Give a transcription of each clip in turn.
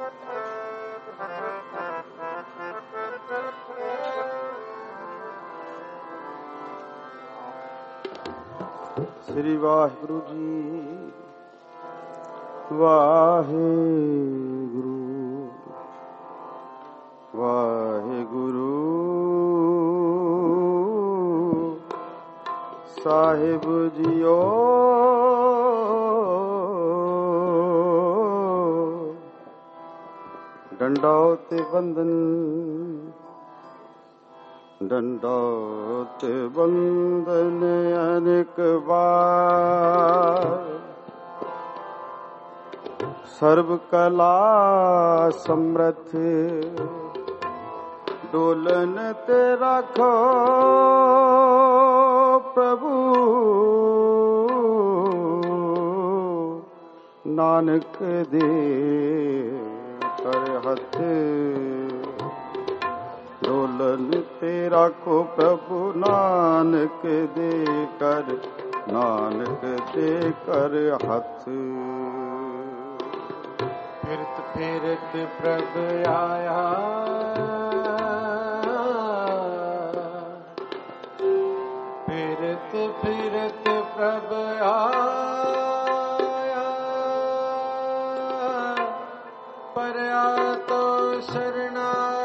श्री वाहिगुरु जी वाहिगुरु वाहिगुरु साहिब जियो दंडौत बंदन दंडौत बंदन अनेक बार सर्व कला समर्थ डोलन ते राखो प्रभु नानक दे कर हथ डोलन ते राखो प्रभु नानक दे कर हथ फिरत फिरत प्रभ आया फिरत फिरत प्रभ आया परया तो शरणा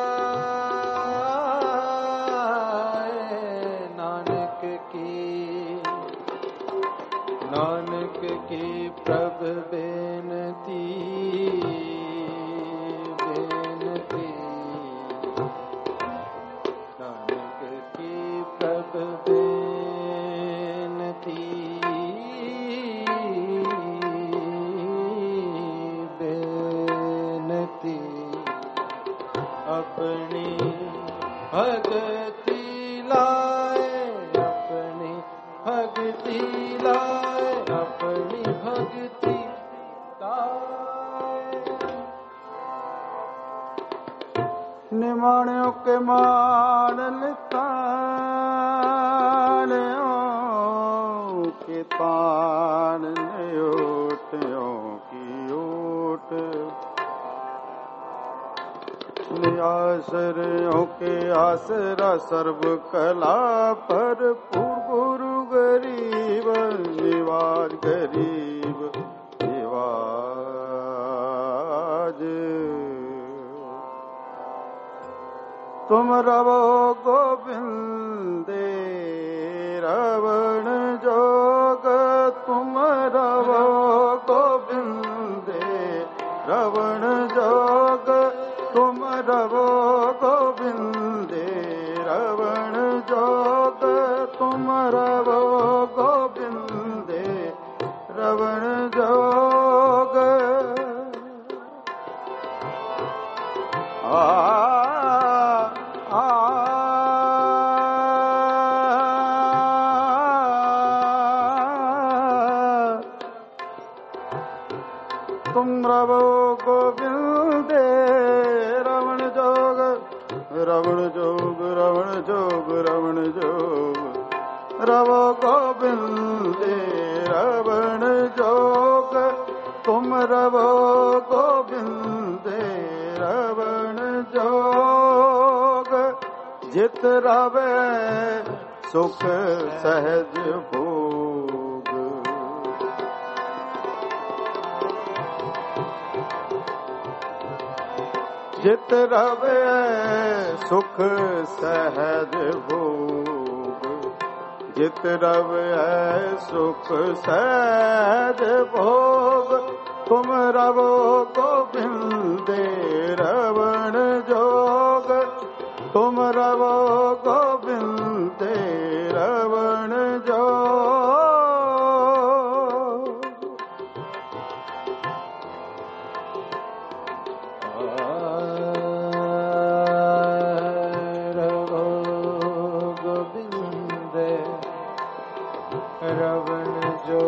नानक की प्रभ बेनती बेनती नानक की प्रभ बेनती बेनती अपनी भगति लाए अपनी भगति लाए अपनी भक्ति निमाणियों के मान लितानियों के तान ओटियों की ओट नियासरियों के आसरा सर्व कला पर गुरु गरीब निवाज गरीब निवाज तुम रवो गोविंदे रवण जोग तुम रवो गोविंदे रवण जोग तुम रवो गोविंदे रवण जोग तुम रवो गोविंदे रवण जोग तुम रवो गोविंदे रवण जोग रवण जोग रवण जोग रवण जोग रवो गोविंदे रवण जोग तुम रवो गोविंदे रवण जोग जित रवे सुख सहज भोग जित रवे सुख सहज भोग जित रवे सुख सहज भोग तुम रवो गोविंदे रवण जोग तुम रवो गोविंदे रवण जोग रवो गोविंदे रवण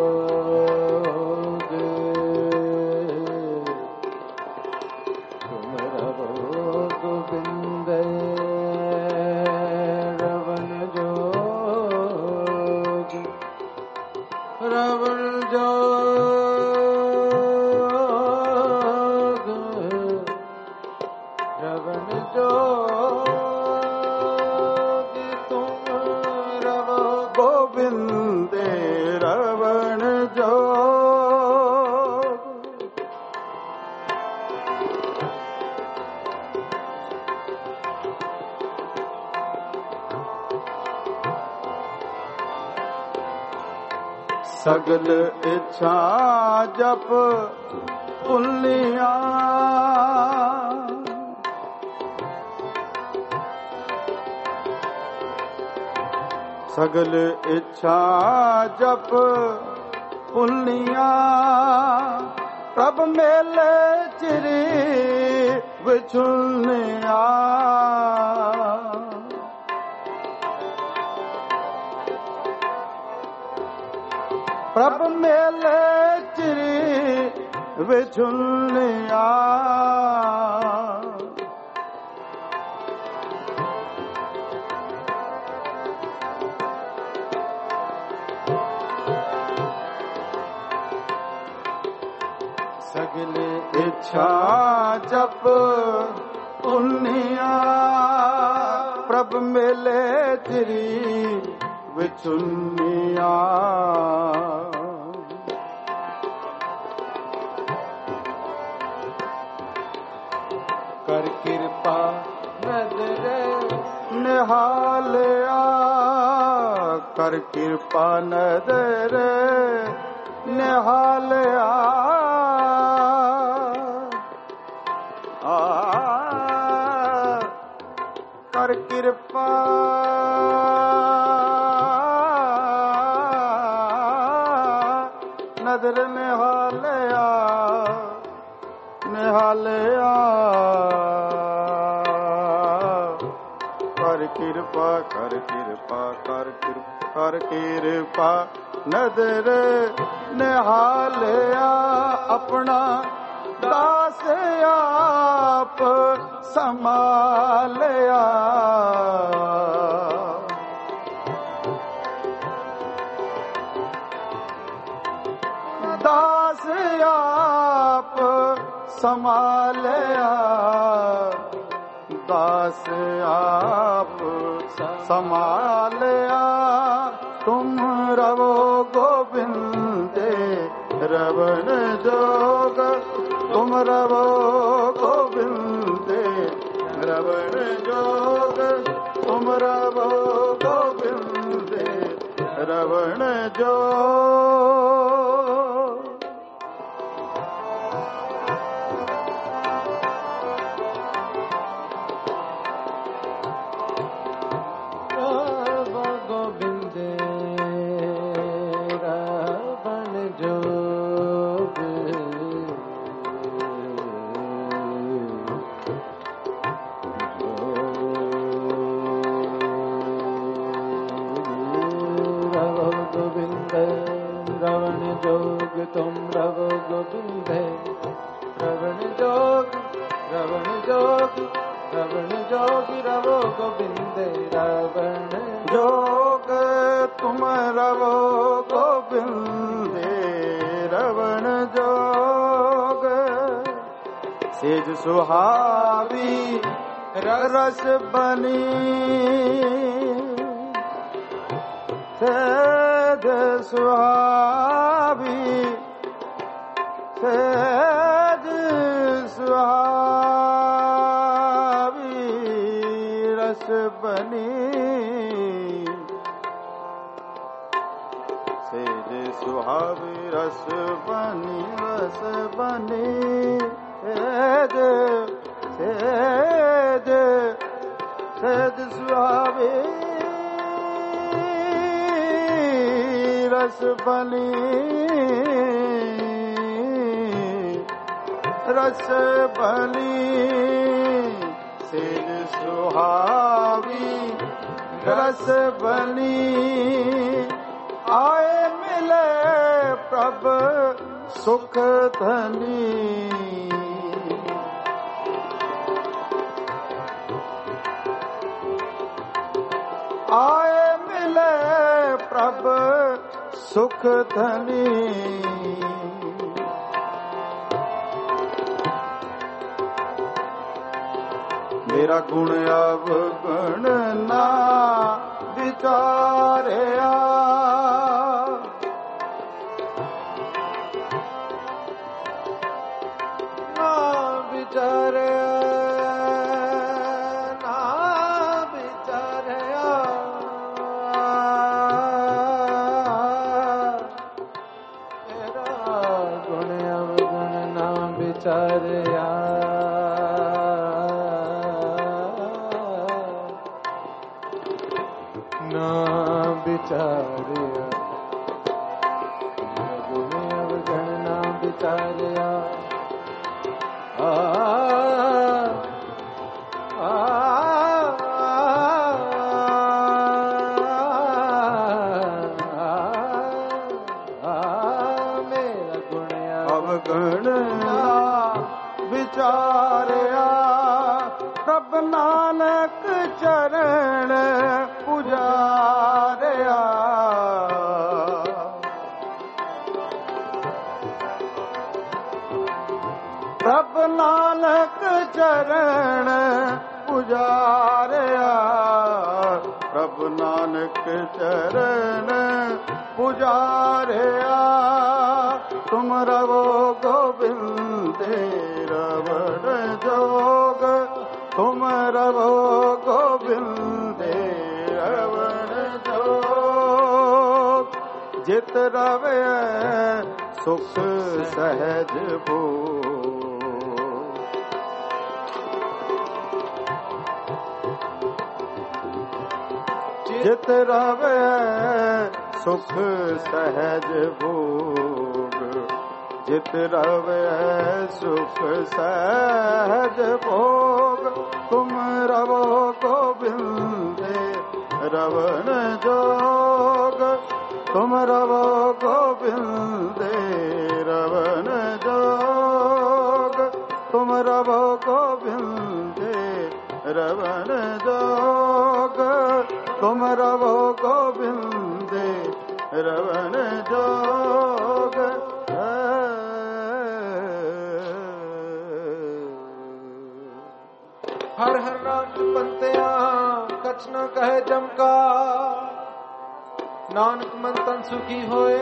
जोग तुम सगल इच्छा जप पुलिया सगल इच्छा जप पुलिया प्रभ मेले चिरी विचुनिया प्रभ मेले चिरी विचुनिया सगल इच्छा जप पुनिया प्रभ मेले तिरी विचुनिया कर कृपा नजर निहालिया कर कृपा नजर निहालिया कर कृपा नजर निहालिया निहालिया कर कृपा कर कृपा कर कृपा कर कृपा नजर निहालिया अपना दास आप संभालिया दास आप संभालिया दास आप संभालिया तुम रवो गोविंद रवण जोग तुम रवो गोविंद रवण जोग तुम रवो गोविंद रवण जोग रवण जोग तुम रव गोविंद रवण जोग रवण जोग रवण जोग रवो गोविंद रवण जोग तुम रवो गोविंद रवण जोग सेज सुहावी रस बनी सेज सुहावी सेज सुहावी रस बनी सेज सुहावी रस बनी सेज सेज सेज सुहावी रस बनी रस बनी सेज सुहावी रस बनी आए मिले प्रभ सुख धनी आए मिले प्रभ सुख धनी मेरा गुण अवगुण ना विचारिया ना विचारिया ना विचारिया ਵਿਚਾਰਿਆ ਨਾ ਵਿਚਾਰਿਆ ਗੁਣ ਅਵਗਣ ਨਾ ਵਿਚਾਰਿਆ ਵਿਚਾਰਿਆ ਪ੍ਰਭ ਨਾਨਕ ਚਰਨ ਪੁਜਾਰਿਆ ਪ੍ਰਭ ਨਾਨਕ ਚਰਨ ਪੁਜਾਰਿਆ ਪ੍ਰਭ ਨਾਨਕ ਚਰਨ ਪੁਜਾਰਿਆ ਤੁਮ ਰਵੋ ਗੋਬਿੰਦੇ ਰਵਣ ਜੋਗ ਤੁਮ ਰਵੋ ਗੋਬਿੰਦੇ ਰਵਣ ਜੋਗ ਜਿਤ ਰਵੈ ਸੁਖ ਸਹਿਜ ਭੋਗ ਜਿਤ ਰਵੈ ਸੁਖ ਸਹਿਜ ਭੋਗ ਜਿਤ ਰਵੈ ਸੁਖ ਸਹਿਜ ਭੋਗ ਤੁਮ ਰਵੋ ਗੋਬਿੰਦੇ ਰਵਣ ਜੋਗ ਤੁਮ ਰਵੋ ਗੋਬਿੰਦੇ ਰਵਣ ਜੋਗ ਤੁਮ ਰਵੋ ਗੋਬਿੰਦੇ ਰਵਣ ਜੋਗ ਤੁਮ ਰਵੋ ਗੋਬਿੰਦੇ ਰਵਣ ਜੋਗ ਹਰ ਹਰ ਨਾਮ ਪੰਤਿਆ ਕਛ ਨ ਕਹੇ ਜਮਕਾ ਨਾਨਕ ਮਨ ਤਨ ਸੁਖੀ ਹੋਏ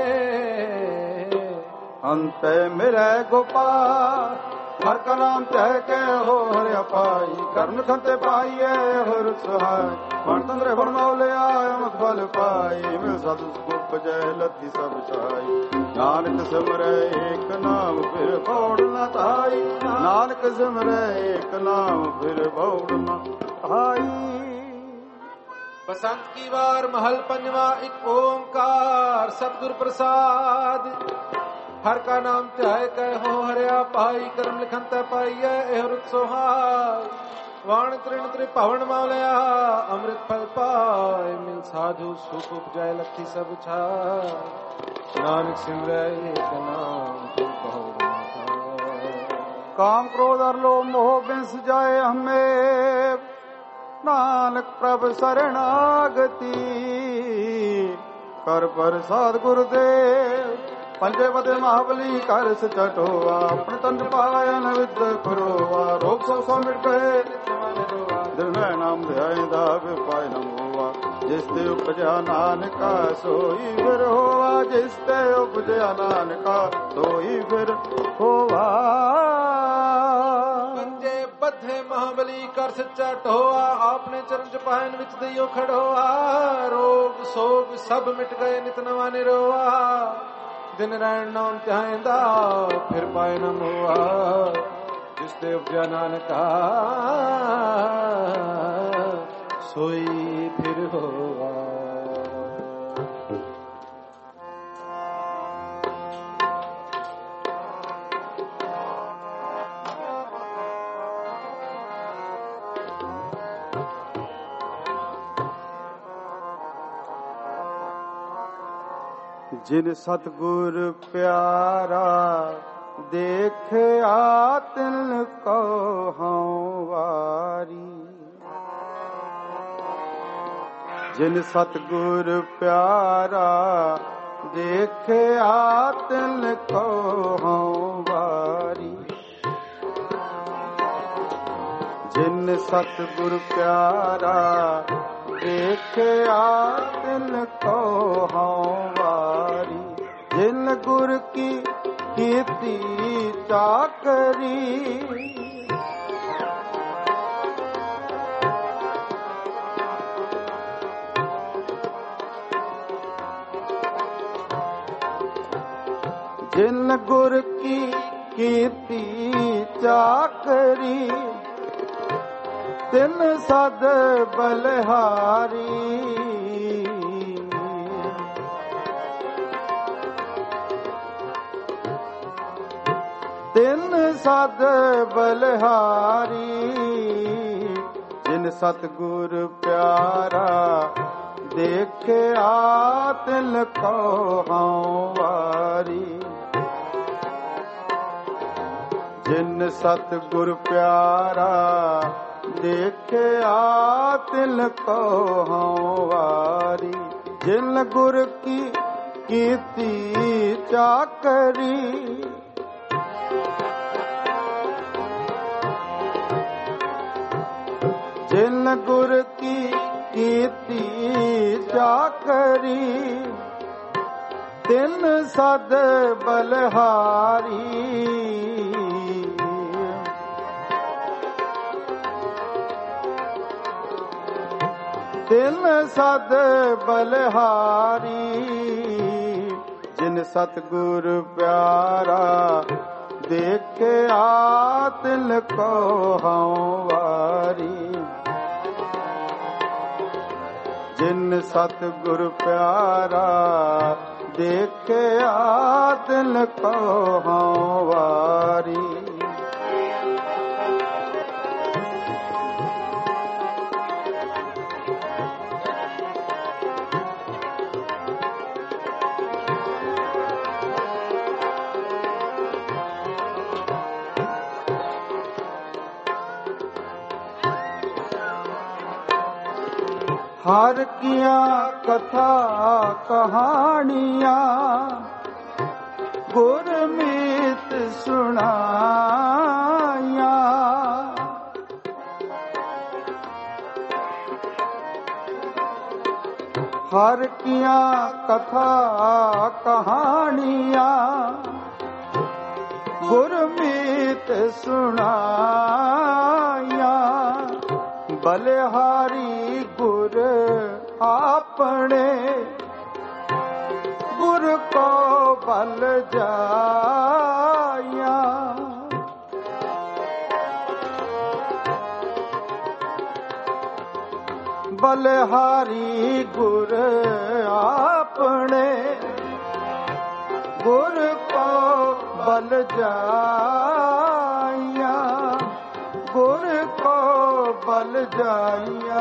ਅੰਤੈ ਮਿਲੈ ਗੋਪਾਲ ਹਰ ਕਾ ਨਾਮ ਤਹਿ ਕੇ ਹੋ ਹਰਿ ਪਾਈ ਕਰਨ ਖੰਤੇ ਪਾਈਏ ਹੋਰ ਸੁਹਾਈ ਵਣ ਤੰਦਰੇ ਵਣ ਮੌਲਿਆ ਅਮਤ ਫਲ ਪਾਈ ਮਿਲ ਸਤ ਸੁਖ ਜੈ ਲੱਥੀ ਸਭ ਛਾਈ ਨਾਨਕ ਸਿਮਰੈ ਏਕ ਨਾਮ ਫਿਰ ਬੌੜ ਨ ਧਾਈ ਨਾਨਕ ਸਿਮਰੈ ਏਕ ਨਾਮ ਫਿਰ ਬੌੜ ਨ ਧਾਈ ਬਸੰਤ ਕੀ ਵਾਰ ਮਹਲ ਪੰਜਵਾ ਇੱਕ ਓੰਕਾਰ ਸਤਿਗੁਰ ਪ੍ਰਸਾਦ ਹਰ ਕਾ ਨਾਮ ਧਿਆਏ ਕੈ ਹੋ ਹਰਿਆ ਪਾਈ ਕਰਮ ਲਿਖਨ ਤੈ ਪਾਈਐ ਇਹ ਰੁਤ ਸੁਹਾਈ ਵਾਣ ਤ੍ਰਿਣ ਤ੍ਰਿਭਵਨ ਮੌਲਿਆ ਅੰਮ੍ਰਿਤ ਫਲ ਪਾਏ ਮਿਲ ਸਾਧੂ ਸੁਖ ਉਪਜੈ ਲੱਥੀ ਸਭ ਛਾਈ ਨਾਨਕ ਸਿਮਰੈ ਏਕ ਨਾਮ ਫਿਰ ਬਹੁ ਕਾਮ ਕ੍ਰੋਧ ਅਰ ਲੋਭ ਮੋਹ ਬਿੰਸ ਜਾਏ ਹਮੇ ਨਾਨਕ ਪ੍ਰਭ ਸਰਣਾਗਤੀ ਕਰ ਪ੍ਰਸਾਦ ਗੁਰਦੇਵ ਪੰਜੇ ਵਦੇ ਮਹਾਬਲੀ ਕਰ ਸਚਟੋਆ ਆਪਣੇ ਤਨ ਪਾਇਨ ਵਿਦ ਕਰੋਆ ਰੋਗ ਸੋ ਸੋ ਮਿਟ ਗਏ ਦਿਲ ਮੈਂ ਨਾਮ ਧਿਆਇਂਦਾ ਵਿਪਾਇ ਨ ਹੋਆ ਜਿਸ ਤੇ ਉਪਜਿਆ ਨਾਨਕਾ ਸੋਈ ਫਿਰ ਹੋਆ ਜਿਸ ਤੇ ਉਪਜਿਆ ਨਾਨਕਾ ਸੋਈ ਫਿਰ ਹੋਆ ਪੰਜੇ ਬੱਧੇ ਮਹਾਬਲੀ ਕਰ ਸੱਚਾ ਢੋਆ ਆਪਣੇ ਚਰਨ ਚ ਪਾਇਨ ਵਿੱਚ ਦਈਓ ਖੜੋਆ ਰੋਗ ਸੋਗ ਸਭ ਮਿਟ ਗਏ ਨਿਤ ਨਵਾ ਨਿਰੋਆ ਦਿਨ ਰਹਿਣ ਨਾਮ ਚਾਹੀਦਾ ਫਿਰ ਪਾਇ ਨ ਮੋਆ ਜਿਸ ਤੇ ਉਪਜਿਆ ਨਾਨਕਾ ਸੋਈ ਫਿਰ ਹੋਆ ਜਿਨ ਸਤਿਗੁਰ ਪਿਆਰਾ ਦੇਖਿਆ ਤਿਲ ਕੋ ਹਉ ਵਾਰੀ ਜਿਨ ਸਤਿਗੁਰ ਪਿਆਰਾ ਦੇਖਿਆ ਤਿਲ ਕੋ ਹਉ ਵਾਰੀ ਜਿਨ ਸਤਿਗੁਰ ਪਿਆਰਾ ਦੇਖਿਆ ਤਿਲ ਕੋ ਹਉ ਵਾਰੀ ਜਿਨ ਗੁਰ ਕੀ ਕੀਤੀ ਚਾਕਰੀ ਜਿਨ ਗੁਰ ਕੀ ਕੀਤੀ ਚਾਕਰੀ, ਤਿੰਨ ਸਦ ਬਲਿਹਾਰੀ। ਤਿੰਨ ਸਦ ਬਲਿਹਾਰੀ, ਜਿਨ ਸਤਿਗੁਰ ਪਿਆਰਾ ਦੇਖਿਆ ਤਿਲ ਕੋ ਹਉ ਵਾਰੀ। ਜਿਨ ਸਤਿਗੁਰ ਪਿਆਰਾ ਦੇਖਿਆ ਤਿਲ ਕੋ ਹਉ ਵਾਰੀ। ਜਿਨ ਗੁਰ ਕੀ ਕੀਤੀ ਚਾਕਰੀ, ਜਿਨ ਗੁਰ ਕੀ ਕੀਤੀ ਚਾਕਰੀ, ਤਿੰਨ ਸਦ ਬਲਿਹਾਰੀ। ਤਿੰਨ ਸਦ ਬਲਿਹਾਰੀ, ਜਿਨ ਸਤਿਗੁਰ ਪਿਆਰਾ ਦੇਖਿਆ ਤਿਲ ਕੋ ਹਉ ਵਾਰੀ। ਜਿਨ ਸਤਿਗੁਰ ਪਿਆਰਾ ਦੇਖਿਆ ਤਿਲ ਕੋ ਹਉ ਵਾਰੀ। ਹਰ ਕੀਆਂ ਕਥਾ ਕਹਾਣੀਆਂ, ਗੁਰਮੀਤ ਸੁਣਾਈਆਂ। ਹਰ ਕੀਆਂ ਕਥਾ ਕਹਾਣੀਆਂ, ਗੁਰਮੀਤ ਸੁਣਾਈਆਂ। ਬਲਿਹਾਰੀ ਗੁਰ ਆਪਣੇ, ਗੁਰ ਕੋ ਬਲ ਜਾਇਆ। ਬਲਿਹਾਰੀ ਗੁਰ ਆਪਣੇ, ਗੁਰ ਕੋ ਬਲ ਜਾਇਆ। ਗੁਰ ਕੋ ਬਲ ਜਾਇਆ।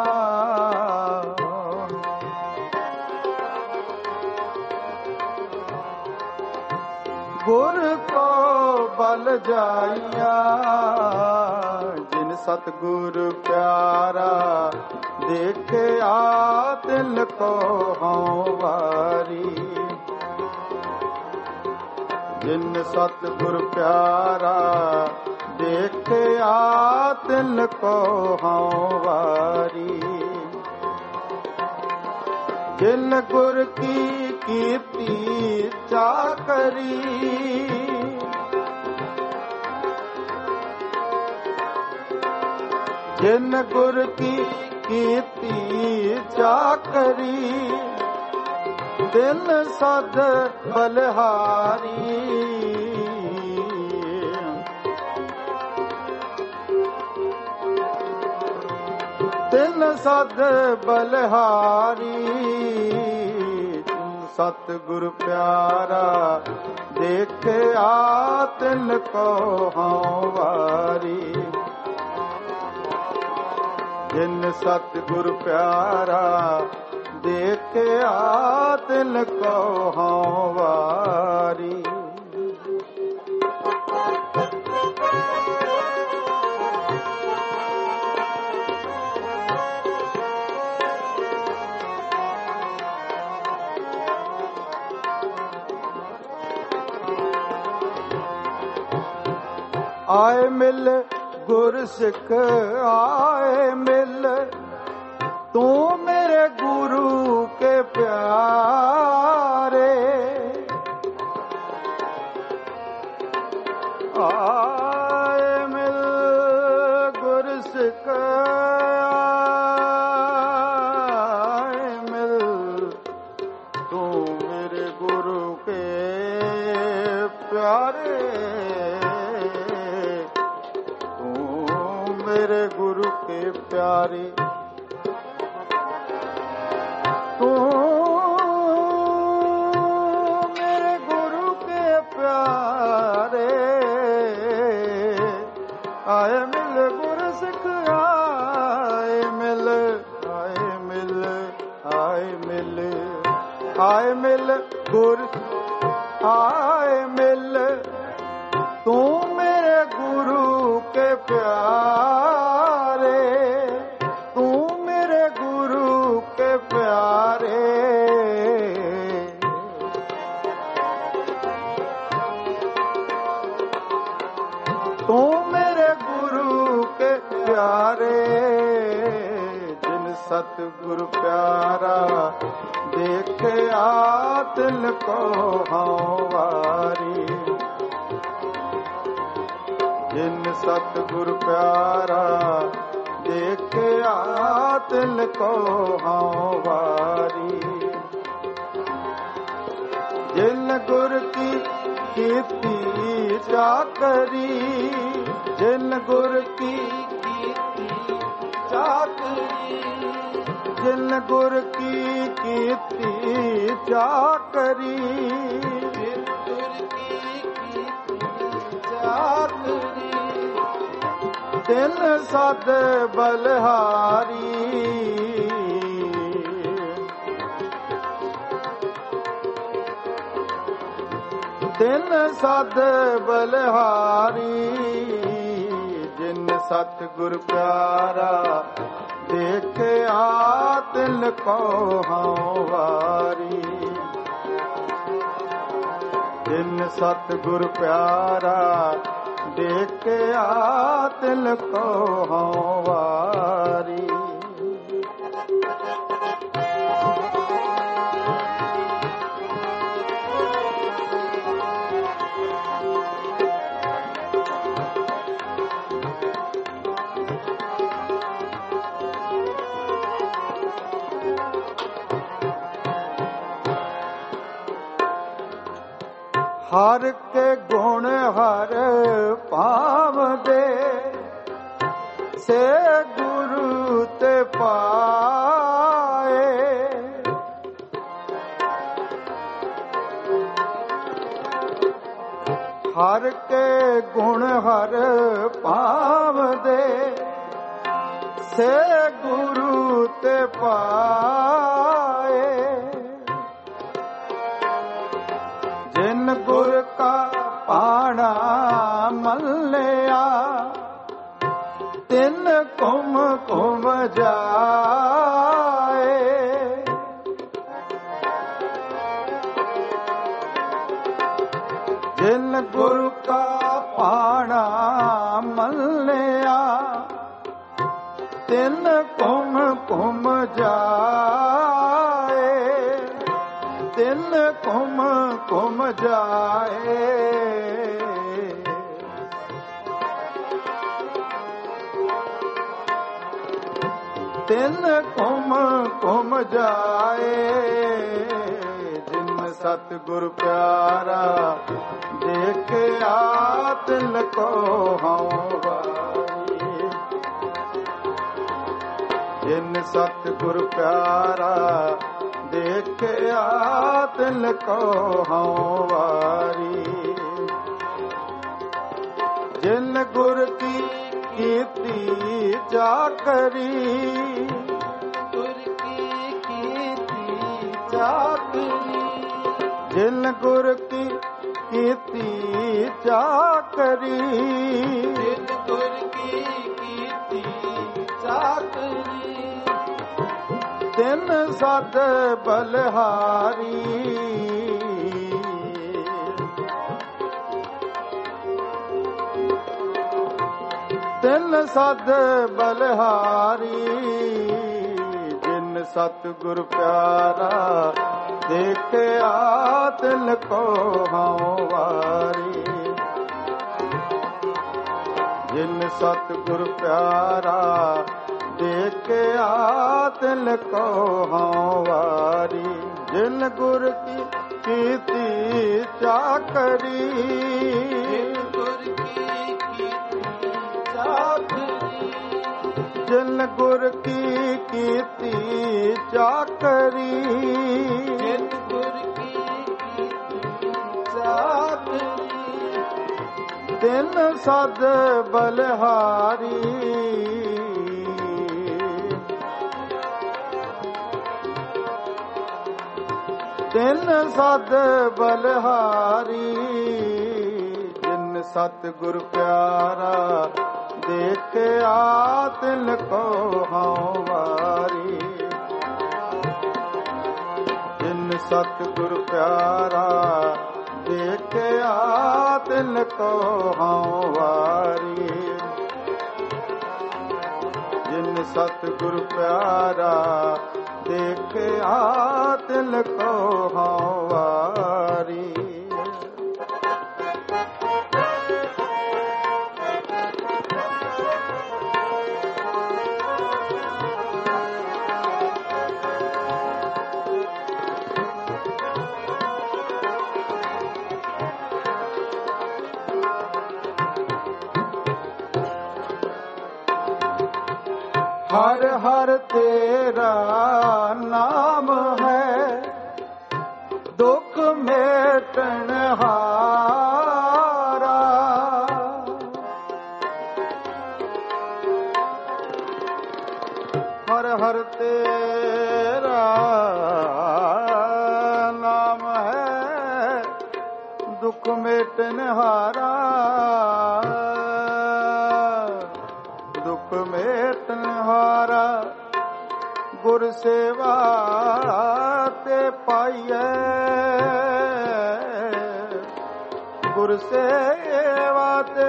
ਗੁਰ ਕੋ ਬਲ ਜਾਇਆ। ਜਿਨ ਸਤਿਗੁਰ ਪਿਆਰਾ ਦੇਖਿਆ ਤਿਲ ਕੋ ਹਉ ਵਾਰੀ। ਜਿਨ ਸਤਿਗੁਰ ਪਿਆਰਾ ਦੇਖਿਆ ਤਿਲ ਕੋ ਹਉ ਵਾਰੀ। ਜਿਨ ਗੁਰ ਕੀ ਕੀਤੀ ਚਾਕਰੀ, ਜਿਨ ਗੁਰ ਕੀ ਕੀਤੀ ਚਾਕਰੀ, ਤਿੰਨ ਸਦ ਬਲਿਹਾਰੀ। ਤਿੰਨ ਸਦ ਬਲਿਹਾਰੀ। ਸਤਿਗੁਰ ਪਿਆਰਾ ਦੇਖਿਆ ਤਿਲ ਕੋ ਹਉ ਵਾਰੀ। ਜਿਨ ਸਤਿਗੁਰ ਪਿਆਰਾ ਦੇਖਿਆ ਤਿਲ ਕੋ ਹਉ ਵਾਰੀ। ਆਏ ਮਿਲ ਗੁਰ ਸਿੱਖ ਆਏ ਮਿਲ, ਤੂੰ ਮੇਰੇ ਗੁਰੂ ਕੇ ਪਿਆਰੇ। ਆਏ ਮਿਲ ਗੁਰ ਸਿੱਖ ਆਏ ਮਿਲ, ਤੂੰ ਮੇਰੇ ਗੁਰੂ ਕੇ ਪਿਆਰੇ। ਮੇਰੇ ਗੁਰੂ ਕੇ ਪਿਆਰੇ। ਤੂੰ ਮੇਰੇ ਗੁਰੂ ਕੇ ਪਿਆਰੇ, ਆਏ ਮਿਲ ਗੁਰ ਸਿੱਖ ਆਏ ਮਿਲ, ਆਏ ਮਿਲ, ਆਏ ਮਿਲ, ਆਏ ਮਿਲ ਗੁਰ ਆਏ ਮਿਲ। ਤੂੰ ਮੇਰੇ ਗੁਰੂ ਕੇ ਪਿਆਰੇ, ਤੂੰ ਮੇਰੇ ਗੁਰੂ ਕੇ ਪਿਆਰੇ। ਤੂੰ ਮੇਰੇ ਗੁਰੂ ਕੇ ਪਿਆਰੇ। ਜਿਨ ਸਤਿਗੁਰ ਪਿਆਰਾ ਦੇਖਿਆ ਤਿਲ ਕੋ ਹਉ ਵਾਰੀ। ਜਿਨ ਸਤਿਗੁਰ ਪਿਆਰਾ ਦੇਖਿਆ ਤਿਲ ਕੋ ਹਉ ਵਾਰੀ। ਜਿਨ ਗੁਰ ਕੀ ਕੀਤੀ ਚਾਕਰੀ, ਜਿਨ ਗੁਰ ਕੀ ਕੀਤੀ ਚਾਕਰੀ, ਜਿਨ ਗੁਰ ਕੀ ਕੀਤੀ ਚਾਕਰੀ, ਜਿਨ ਗੁਰ ਕੀ ਕੀਤੀ ਚਾਕਰੀ। ਤਿਨ ਸਦ ਬਲਿਹਾਰੀ, ਤਿਨ ਸਦ ਬਲਿਹਾਰੀ। ਜਿਨ ਸਤਿਗੁਰ ਪਿਆਰਾ ਦੇਖਿਆ ਤਿਲ ਕੋ ਹਉ ਵਾਰੀ। ਜਿਨ ਸਤਿਗੁਰ ਪਿਆਰਾ ਦੇਖਿਆ ਤਿਲ ਕੋ ਹਉ ਵਾਰੀ। ਹਰ ਕੇ ਗੁਣ ਹਰ ਪਾਵਦੇ, ਸੇ ਗੁਰੂ ਤੇ ਪਾਏ। ਹਰ ਕੇ ਗੁਣ ਹਰ ਪਾਵਦੇ, ਸੇ ਗੁਰੂ ਤੇ ਪਾਏ। ਜਿਨ ਗੁਰ ਕਾ ਪਾਣਾ ਮੱਲਿਆ, ਤਿਨ ਘੁਮ ਘੁਮ ਜਾਏ। ਜਿਨ ਗੁਰ ਕਾ ਪਾਣਾ ਮੱਲਿਆ, ਤਿਨ ਘੁਮ ਘੁਮ ਜਾਏ। ਤਿਨ ਘੁਮ ਘੁਮ ਜਾਏ। ਤਿਨ ਘੁਮ ਘੁਮ ਜਾਏ। ਜਿਨ ਸਤਿਗੁਰ ਪਿਆਰਾ ਦੇਖਿਆ ਤਿਲ ਕੋ ਹਉ ਵਾਰੀ। ਜਿਨ ਸਤਿਗੁਰ ਪਿਆਰਾ ਦੇਖਿਆ ਤਿਲ ਕੋ ਹਉ ਵਾਰੀ। ਜਿਨ ਗੁਰ ਕੀ ਕੀਤੀ ਚਾਕਰੀ, ਗੁਰ ਕੀ ਕੀਤੀ ਚਾਕਰੀ। ਜਿਨ ਗੁਰ ਕੀ ਕੀਤੀ ਚਾਕਰੀ, ਜਿਨ ਗੁਰ ਕੀ ਕੀਤੀ ਚਾਕਰੀ। ਤਿਨ ਸਦ ਬਲਿਹਾਰੀ। ਤਿਨ ਸਦ ਬਲਿਹਾਰੀ। ਜਿਨ ਸਤਿਗੁਰ ਪਿਆਰਾ ਦੇਖਿਆ ਤਿਲ ਕੋ ਹਉ ਵਾਰੀ। ਜਿਨ ਸਤਿਗੁਰ ਪਿਆਰਾ ਦੇਖਿਆ ਤਿਲ ਕੋ ਹਉ ਵਾਰੀ। ਜਿਨ ਗੁਰ ਕੀ ਕੀਤੀ ਚਾਕਰੀ, ਜਿਨ ਗੁਰ ਕੀ ਕੀਤੀ ਚਾਕਰੀ। ਜਿਨ ਗੁਰ ਕੀ ਕੀਤੀ ਚਾਕਰੀ, ਜਿਨ ਗੁਰ ਕੀ ਕੀਤੀ ਚਾਕਰੀ, ਤਿਨ ਸਦ ਬਲਿਹਾਰੀ, ਤਿਨ ਸਦ ਬਲਿਹਾਰੀ, ਜਿਨ ਸਤਿਗੁਰ ਪਿਆਰਾ ਦੇਖਿਆ ਤਿਨ ਕੋ ਹਉ ਵਾਰੀ, ਜਿਨ ਸਤਿਗੁਰ ਪਿਆਰਾ ਦੇਖਿਆ ਤਿਨ ਕੋ ਹਉ ਵਾਰੀ, ਜਿਨ ਸਤਿਗੁਰ ਪਿਆਰਾ ਦੇਖਿਆ ਤਿਨ ਕੋ ਹਉ ਵਾਰੀ। ਹਰ ਹਰ ਤੇਰਾ ਨਾਮ ਹੈ, ਦੁਖ ਮੇਟਣ ਹਾਰਾ, ਹਰ ਹਰ ਤੇਰਾ ਨਾਮ ਹੈ, ਦੁਖ ਮੇਟਣ ਹਾਰਾ, ਦੁਖ ਮੇਟਣ ਹਾਰਾ, ਗੁਰ ਸੇਵਾ ਤੇ ਪਾਈਐ, ਗੁਰ ਸੇਵਾ ਤੇ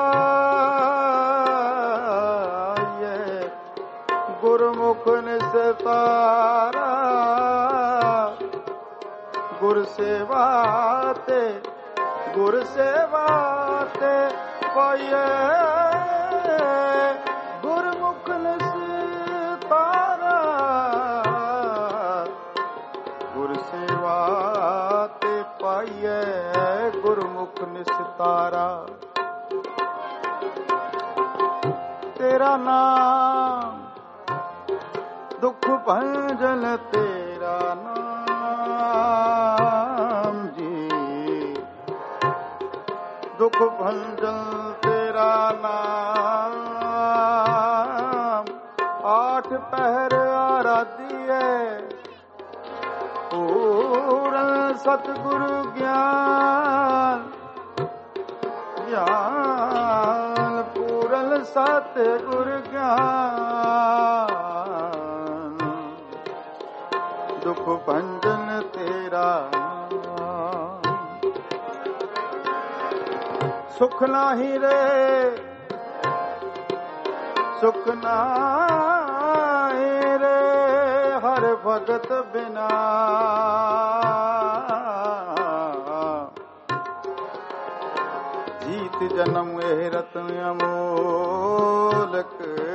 ਪਾਈਐ, ਗੁਰਮੁਖ ਨਿਸਤਾਰਾ, ਗੁਰ ਸੇਵਾ ਤੇ, ਗੁਰ ਸੇਵਾ ਤੇ ਪਾਈਐ, ਗੁਰਮੁਖ ਨਿਸਤਾਰਾ, ਗੁਰ ਸੇਵਾ ਤੇ ਪਾਈਐ, ਗੁਰਮੁਖ ਨਿਸਤਾਰਾ। ਤੇਰਾ ਨਾਮ ਦੁਖ ਭੰਜਨ, ਤੇਰਾ ਨਾਮ ਜੀ, ਦੁਖ ਭੰਜਨ ਤੇਰਾ ਨਾਮ, ਆਠ ਪਹਿਰ ਆਰਾਧੀਐ, ਪੂਰਨ ਸਤਿਗੁਰੂ ਗਿਆਨ, ਗਿਆਨ ਪੂਰਨ ਸਤਿਗੁਰ ਗਿਆਨ, ਦੁਖ ਭੰਜਨ ਤੇਰਾ ਨਾਮ। ਸੁਖ ਨਾਹੀ ਰੇ, ਸੁਖ ਨਾਹੀ ਰੇ, ਹਰ ਭਗਤ ਬਿਨਾ, ਜੀਤ ਜਨਮ ਇਹ ਰਤਨ ਅਮੋਲਕ,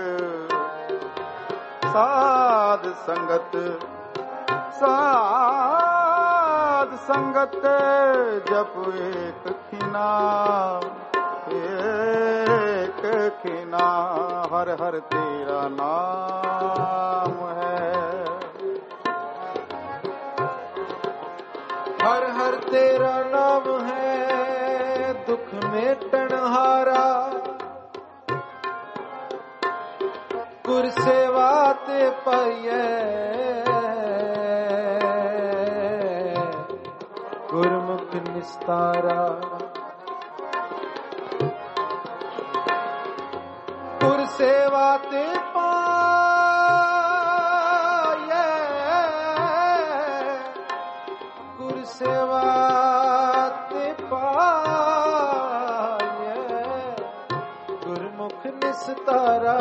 ਸਾਧ ਸੰਗਤ, ਸਾਧ ਸੰਗਤ, ਜਪ ਏਕ ਖਿਨਾ, ਏਕ ਖਿਨਾ, ਹਰ ਹਰ ਤੇਰਾ ਨਾਮ ਹੈ, ਹਰ ਹਰ ਤੇਰਾ ਨਾਮ ਹੈ, ਦੁਖ ਮੇਟਣ ਹਾਰਾ, ਗੁਰ ਸੇਵਾ ਤੇ ਪਾਈਐ, ਗੁਰਮੁਖ ਨਿਸਤਾਰਾ, ਗੁਰ ਸੇਵਾ ਤੇ ਪਾਈਐ, ਗੁਰ ਸੇਵਾ ਤੇ ਪਾਈਐ, ਗੁਰਮੁਖ ਨਿਸਤਾਰਾ,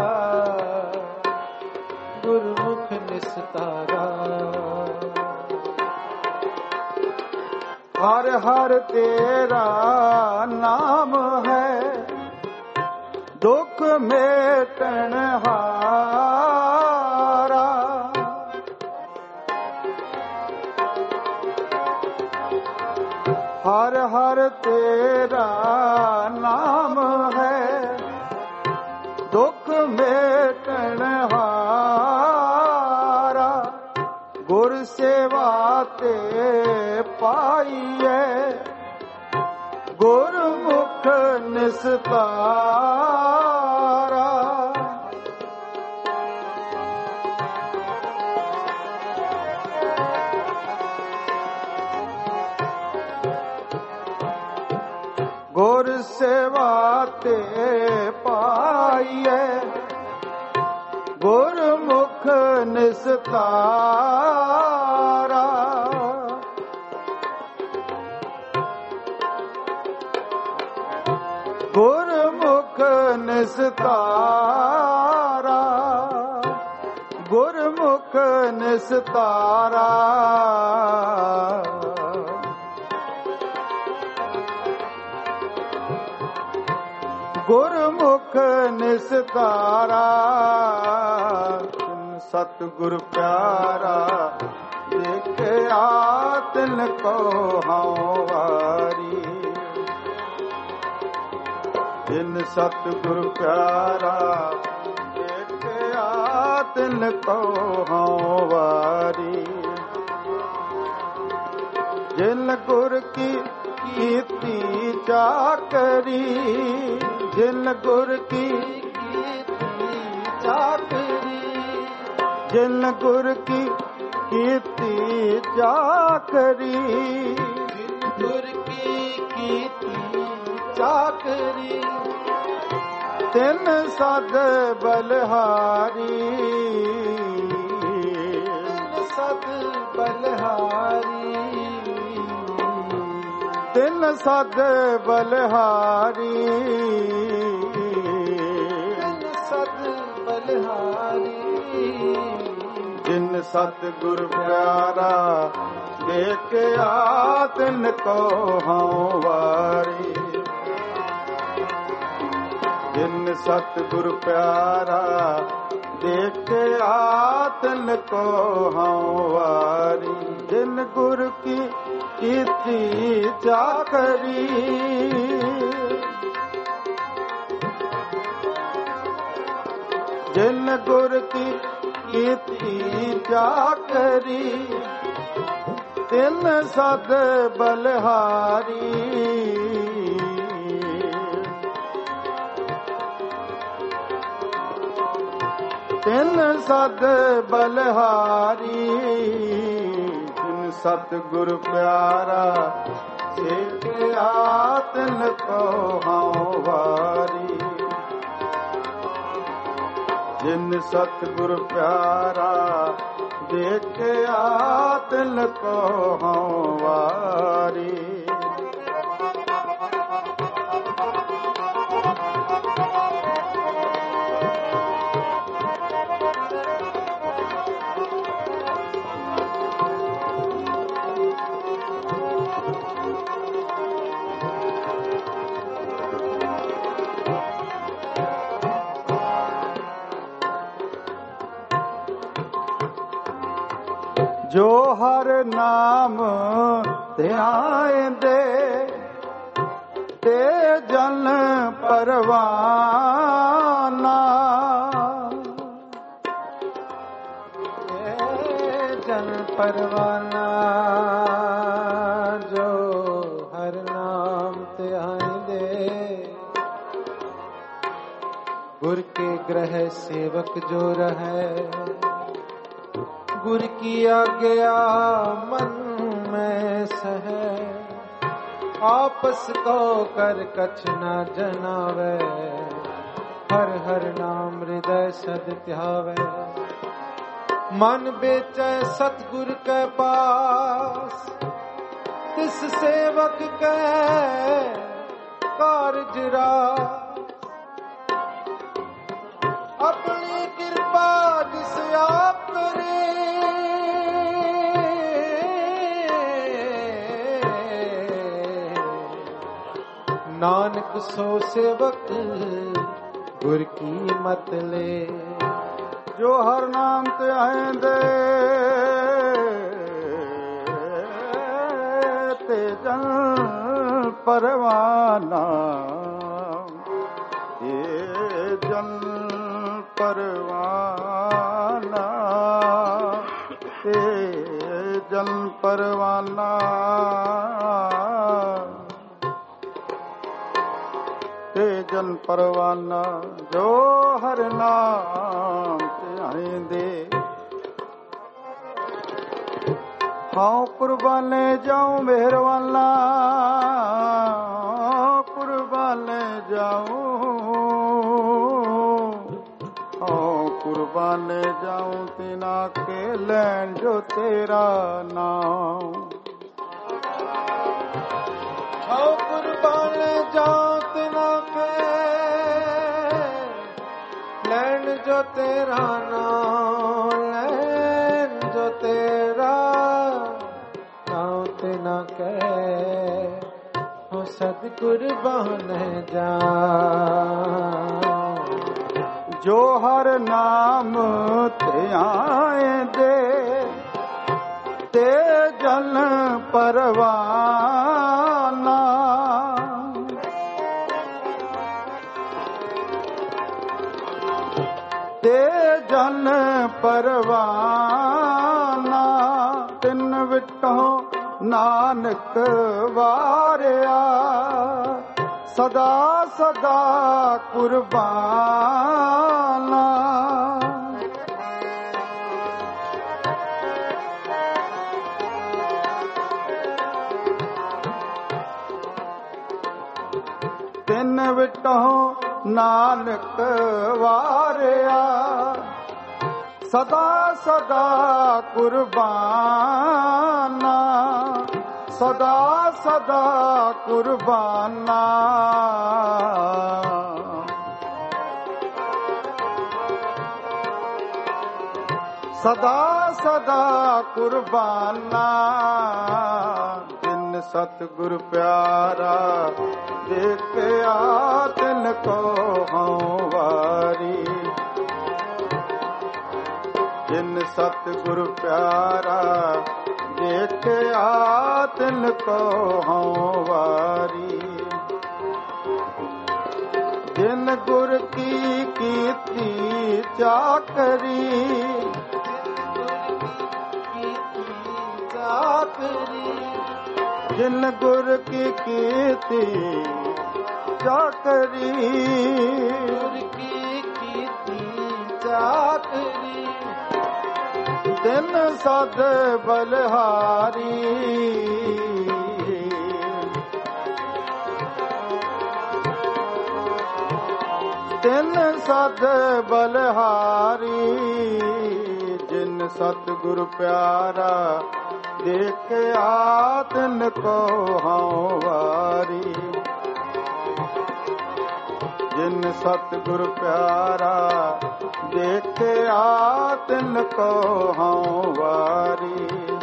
ਗੁਰਮੁਖ ਨਿਸਤਾਰਾ। ਹਰ ਹਰ ਤੇਰਾ ਨਾਮ ਹੈ, ਦੁਖ ਮੇਟਣ ਹਾਰਾ, ਹਰ ਹਰ ਤੇਰਾ ਨਾਮ ਹੈ, ਦੁਖ ਮੇਟਣ ਨਿਸਤਾਰਾ। ਗੁਰ ਸੇਵਾ ਤੇ ਪਾਈਐ ਗੁਰਮੁਖ ਨਿਸਤਾਰਾ। ਗੁਰਮੁਖ ਨਿਸਤਾਰਾ, ਗੁਰਮੁਖ ਨਿਸਤਾਰਾ। ਗੁਰਮੁਖ ਨਿਸਤਾਰਾ। ਸਤਿਗੁਰ ਪਿਆਰਾ ਦੇਖਿਆ ਤਿਨ ਕੋ ਹਉ ਵਾਰੀ। ਜਿਨ ਸਤਿਗੁਰ ਪਿਆਰਾ ਦੇਖਿਆ ਤਿਨ ਕੋ ਹਉ ਵਾਰੀ। ਜਿਨ ਗੁਰ ਕੀ ਕੀਤੀ ਚਾਕਰੀ, ਜਿਨ ਗੁਰ ਕੀ ਕੀਤੀ ਚਾਕਰੀ। ਜਿਨ ਗੁਰ ਕੀ ਕੀਤੀ ਚਾਕਰੀ, ਜਿਨ ਗੁਰ ਕੀ ਕੀਤੀ ਚਾਕਰੀ। ਤਿਨ ਸਦ ਬਲਹਾਰੀ, ਤਿਨ ਸਦ ਬਲਹਾਰੀ। ਤਿਨ ਸਦ ਬਲਹਾਰੀ, ਤਿਨ ਸਦ ਬਲਹਾਰੀ। ਜਿਨ ਸਤਿਗੁਰ ਪਿਆਰਾ ਦੇਖਿਆ ਤਿਨ ਕੋ ਹਉ ਵਾਰੀ। ਜਿਨ ਸਤਿਗੁਰ ਪਿਆਰਾ ਦੇਖਿਆ ਤਿਨ ਕੋ ਹਉ ਵਾਰੀ। ਜਿਨ ਗੁਰ ਕੀ ਕੀਤੀ ਚਾਕਰੀ, ਜਿਨ ਗੁਰ ਕੀ ਕੀਤੀ ਚਾਕਰੀ। ਤਿਨ ਸਦ ਬਲਹਾਰੀ, ਤਿਨ ਸਦ ਬਲਹਾਰੀ। ਜਿਨ ਸਤਿਗੁਰ ਪਿਆਰਾ ਦੇਖਿਆ ਤਿਨ ਕੋ ਹਉ ਵਾਰੀ। ਜਿਨ ਸਤਿਗੁਰ ਪਿਆਰਾ ਦੇਖਿਆ ਤਿਨ ਕੋ ਹਉ ਵਾਰੀ। ਜੋ ਹਰ ਨਾਮ ਧਿਆਇਂਦੇ ਤੇ ਜਨ ਪਰਵਾਨਾ। ਜਨ ਪਰਵਾਨਾ। ਜੋ ਹਰ ਨਾਮ ਧਿਆਇਂਦੇ ਗੁਰ ਕੇ ਗ੍ਰਹਿ ਸੇਵਕ ਜੋ ਰਹੈ। गुर की आज्ञा मन में सहै। आपस को कर कछ न जनावै। हर हर नाम हृदय सद ध्यावै। मन बेचै सतगुर के पास। तिस सेवक के कारज रास। अपनी कृपा जिस आप करे। नानक सो सेवक गुर की मत ले। जो हर नाम ਧਿਆਇਂਦੇ ਤੇ ਜਨ ਪਰਵਾਨਾ। ਇਹ ਜਨ ਪਰਵਾਨਾ। ਇਹ ਜਨ ਪਰਵਾਨਾ। ਤੇ जन परवाना जो हर नाम ध्याइंदे हाँ कुर्बाने जाऊं मेहरवाना कुर्बाने जाऊं हाँ कुर्बाने जाऊं तिना के लैन जो तेरा नाम हाँ कुर्बाने जाऊं तिना के लैन जो तेरा नाम लैन जो तेरा न कह हो सदकुर्बान जा जो हर नाम ते आए दे ते जन परवाना ते जन परवाना तिन विटों नानक वारिया सदा सदा कुर्बाना तिन विटों नानक वारिया सदा सदा कुर्बाना सदा सदा कुर्बाना सदा सदा कुर्बाना जिन सतगुरु प्यारा देखया तिनको हाँ वारी जिन सतगुरु प्यारा देखया तिनको हाँ वारी जिन गुर की कीर्ति चाकरी जिन गुर की कीर्ति चाकरी तिन सद बलहारी तिन सद बलहारी जिन सतगुरु प्यारा देखया तिनको हाँ वारी जिन सतगुरु प्यारा देखया तिनको हाँ वारी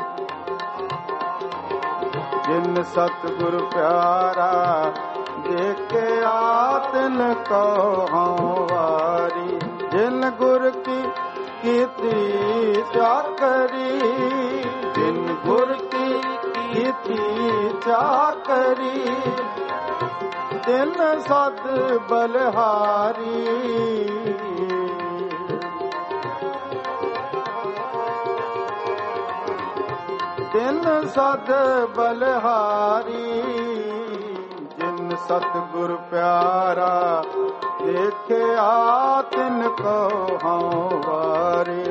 जिन सतगुरु प्यारा देखया तिनको हाँ वारी जिन गुर की कीर्ति चाकरी जिन गुर की कीर्ति चाकरी तिन सद बलहारी तिन सद बलहारी जिन सतगुरु प्यारा देखया तिनको हाँ वारी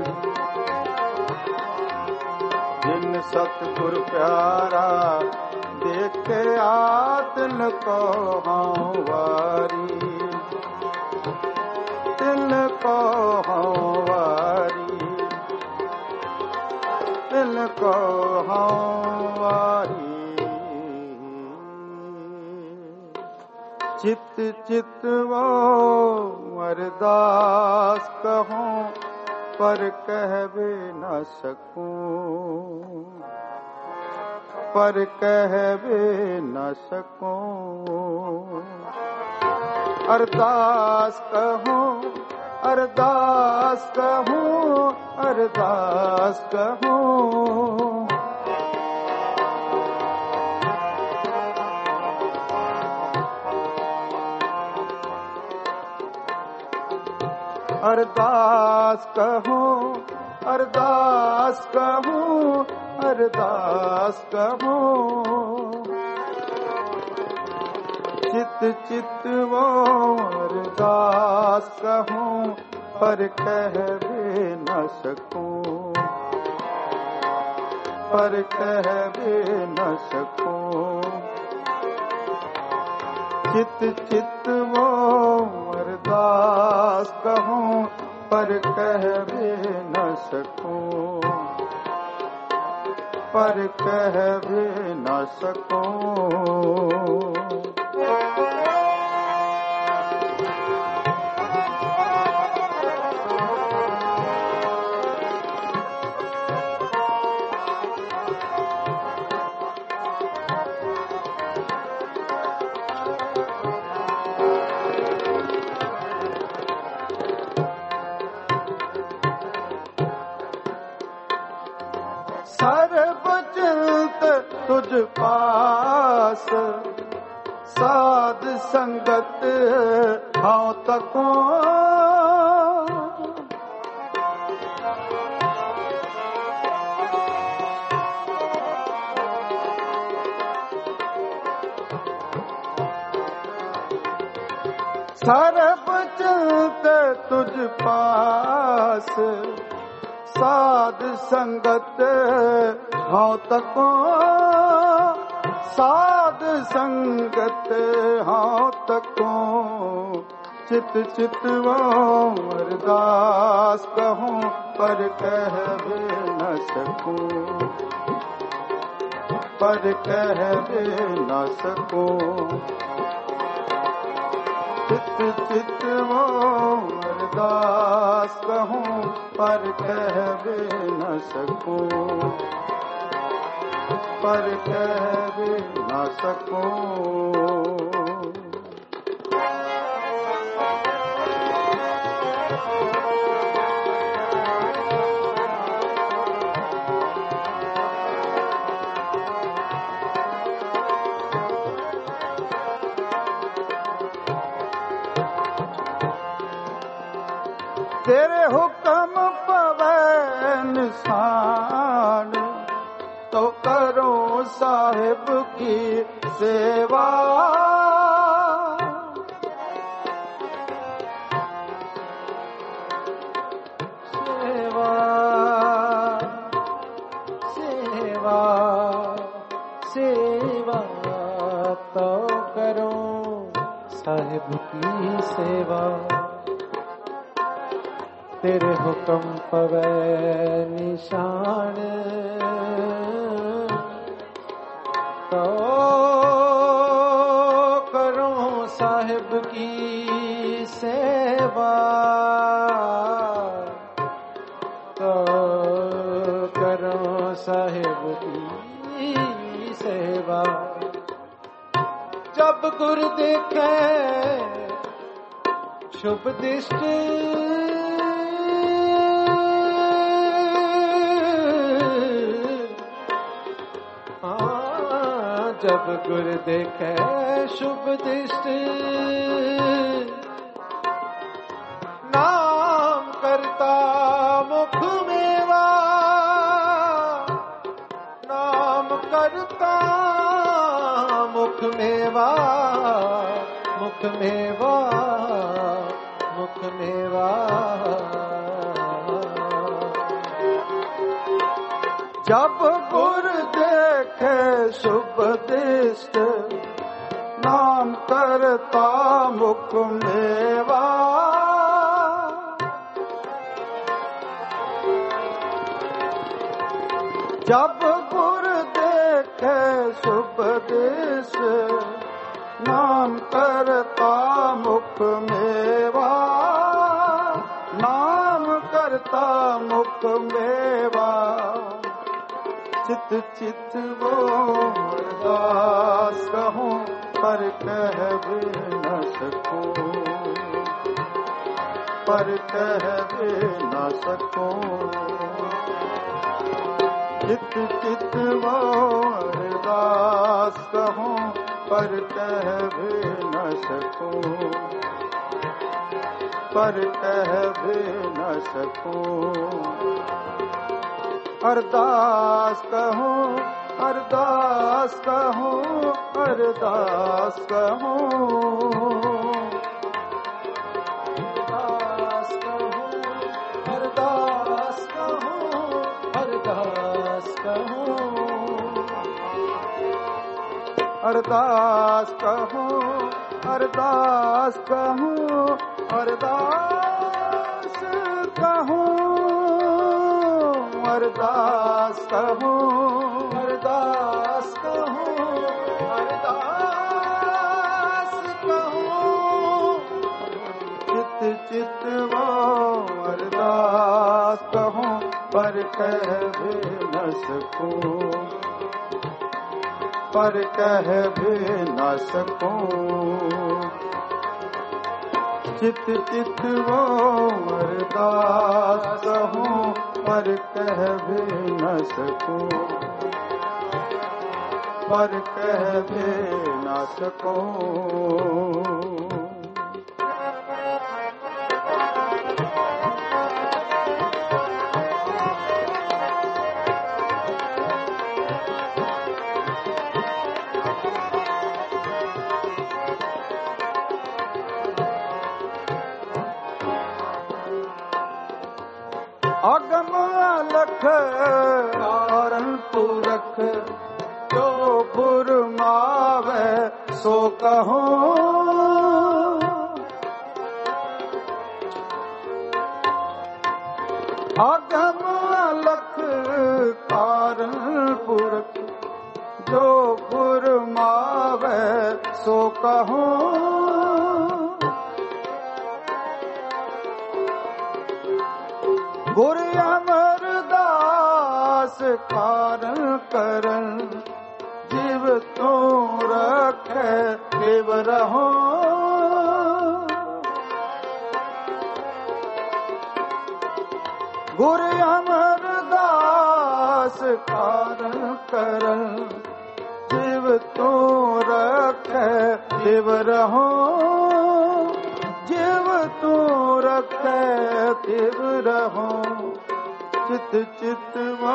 जिन सतगुरु प्यारा देखया तिनको हाँ वारी तिनको हाँ वारी तिनको हाँ वारी चित चित वो अरदास कहूँ पर कह भी न सकूं पर कह भी न सकूं अरदास कहूँ अरदास कहूँ अरदास कहूँ अरदास कहूँ अरदास कहूँ अरदास कहूँ चित चित वो अरदास कहूँ पर कह भी न सकूं, पर कह भी न सकूं। चित चित वो अरदास कहूँ पर कह भी न सकूं, पर कह भी न सकूं। सर्वचित तुझ पास साध संगत हाँ तकों, सर्वचित तुझ पास साध संगत हाँ तकों, साध संगत हाँ तकों। चित चित वो अरदास कहूँ पर कह भी न सकूं, पर कह भी न सकूं। चित चित वो अरदास कहूँ पर कह भी न सकूं, पर कह भी न सकूं। तेरे हुक्म पवै निशान तो करो साहिब की सेवा, सेवा सेवा सेवा तो करो साहिब की सेवा। तेरे हुक्म पवै निशान तो करो साहिब की सेवा, तो करो साहिब की सेवा। जब गुर देखे शुभ दृष्टि जब गुर देखे शुभ दृष्टि, नाम करता मुख मेवा, नाम करता मुख मेवा, मुख मेवा, मुख मेवा। जब गुर देखे शुभ दृष्ट, नाम करता मुख मेवा। जब गुर देखे शुभ दृष्ट, नाम करता मुख मेवा, नाम करता मुख मेवा। चित चित वो अरदास कहूँ पर कह भी न सकूं, पर कह भी न सकूं। चित चित वो अरदास कहूँ पर कह भी न सकूं, पर कह भी न सकूं। अरदास कहूँ, अरदास कहूँ, अरदास कहूँ, अरदास कहूँ, अरदास कहूँ, अरदास कहूँ, अरदास कहूँ, अरदास कहूँ, अरदास कहूँ, अरदास कहूँ, अरदास कहूँ, चित चित वो अरदास कहूँ, पर कह भी न सकूँ, पर कह भी न सकूँ। चित चित वो अरदास कहूँ, पर कह भी न सकूँ, पर कह भी न सकूँ। अगम अलख कारण पुरख, जो फुरमावे सो कहूँ। अगम अलख कारण पुरख, जो फुरमावे सो कहूँ। गुर अमरदास कारण करन, जीव तू रखे देव रहो। गुर अमरदास कारण करन, जीव तू रखे देव रहो। जीव तू रखे देव रहो। चित चित वो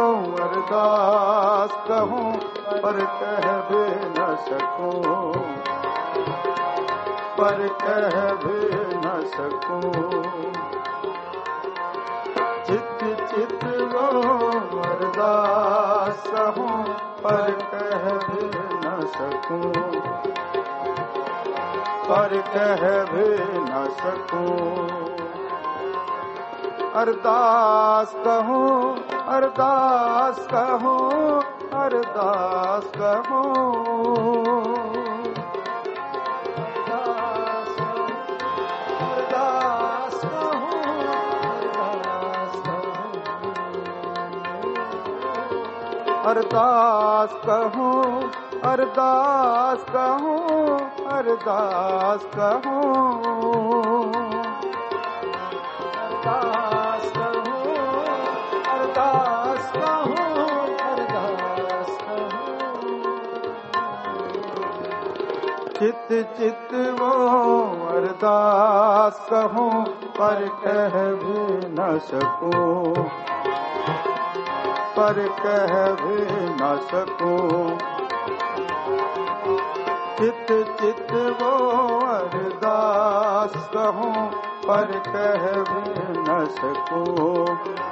अरदास कहूँ, पर कह भी न सकूँ, पर कह भी न सकूँ। चित चित वो अरदास कहूँ, पर कह भी न सकूँ, पर कह भी न सकूँ। अरदास कहूँ, अरदास कहूँ, अरदास कहूँ। अरदास कहूँ, अरदास कहूँ, अरदास कहूँ, अरदास कहूँ, अरदास कहूँ। अरदास कहूँ, अरदास कहूँ, अरदास कहूँ। चित चित वो अरदास कहूँ, पर कह भी न सकूँ, पर कह भी न सकूँ। चित चित वो अरदास कहूँ, पर कह भी न सकूँ,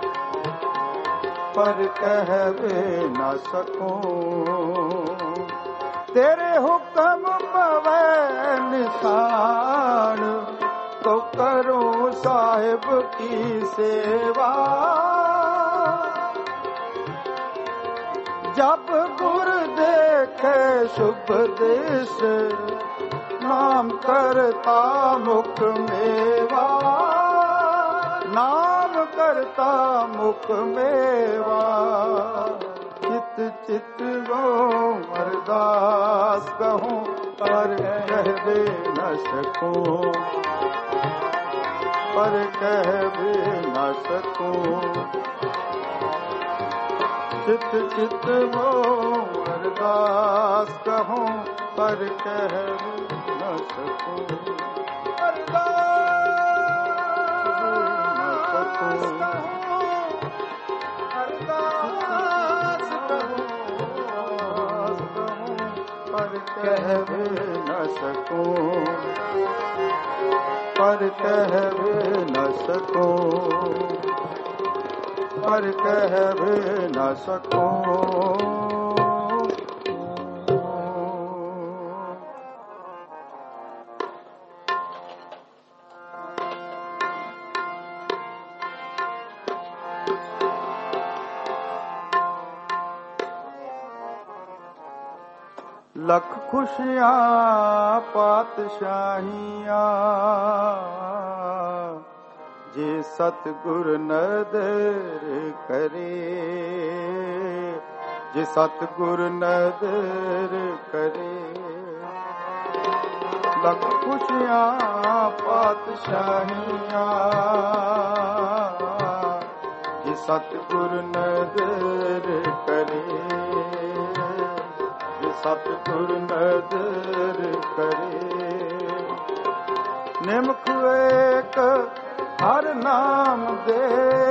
पर कह भी न सकूँ। तेरे हुक्म पवे निशान, तो करूँ साहिब की सेवा। जब गुर देखे शुभ दिश, नाम करता मुख मेवा, नाम करता मुख मेवा। चित चित वो अरदास कहूँ, पर कह भी न सकूँ, पर कह भी न सकूँ। चित चित वो अरदास कहूँ, पर कह भी न सकूँ, अरदास कहूँ, अरदास कहूँ, पर ਕਹਿ न ਸਕੂੰ, ਪਰ ਕਹਿ न ਸਕੂੰ, ਪਰ ਕਹਿ न ਸਕੂੰ। ਲੱਖ ਖੁਸ਼ੀਆਂ ਪਾਤਸ਼ਾਹੀਆਂ, ਜੇ ਸਤਿਗੁਰ ਨਦਰ ਕਰੇ, ਜੇ ਸਤਿਗੁਰ ਨਦਰ ਕਰੇ। ਲੱਖ ਖੁਸ਼ੀਆਂ ਪਾਤਸ਼ਾਹੀਆਂ, ਜੇ ਸਤਿਗੁਰ ਨਦਰ ਕਰੇ, ਸਤਿਗੁਰ ਨਦਰ ਕਰੇ। ਨਿਮਖ ਏਕ ਹਰ ਨਾਮ ਦੇ,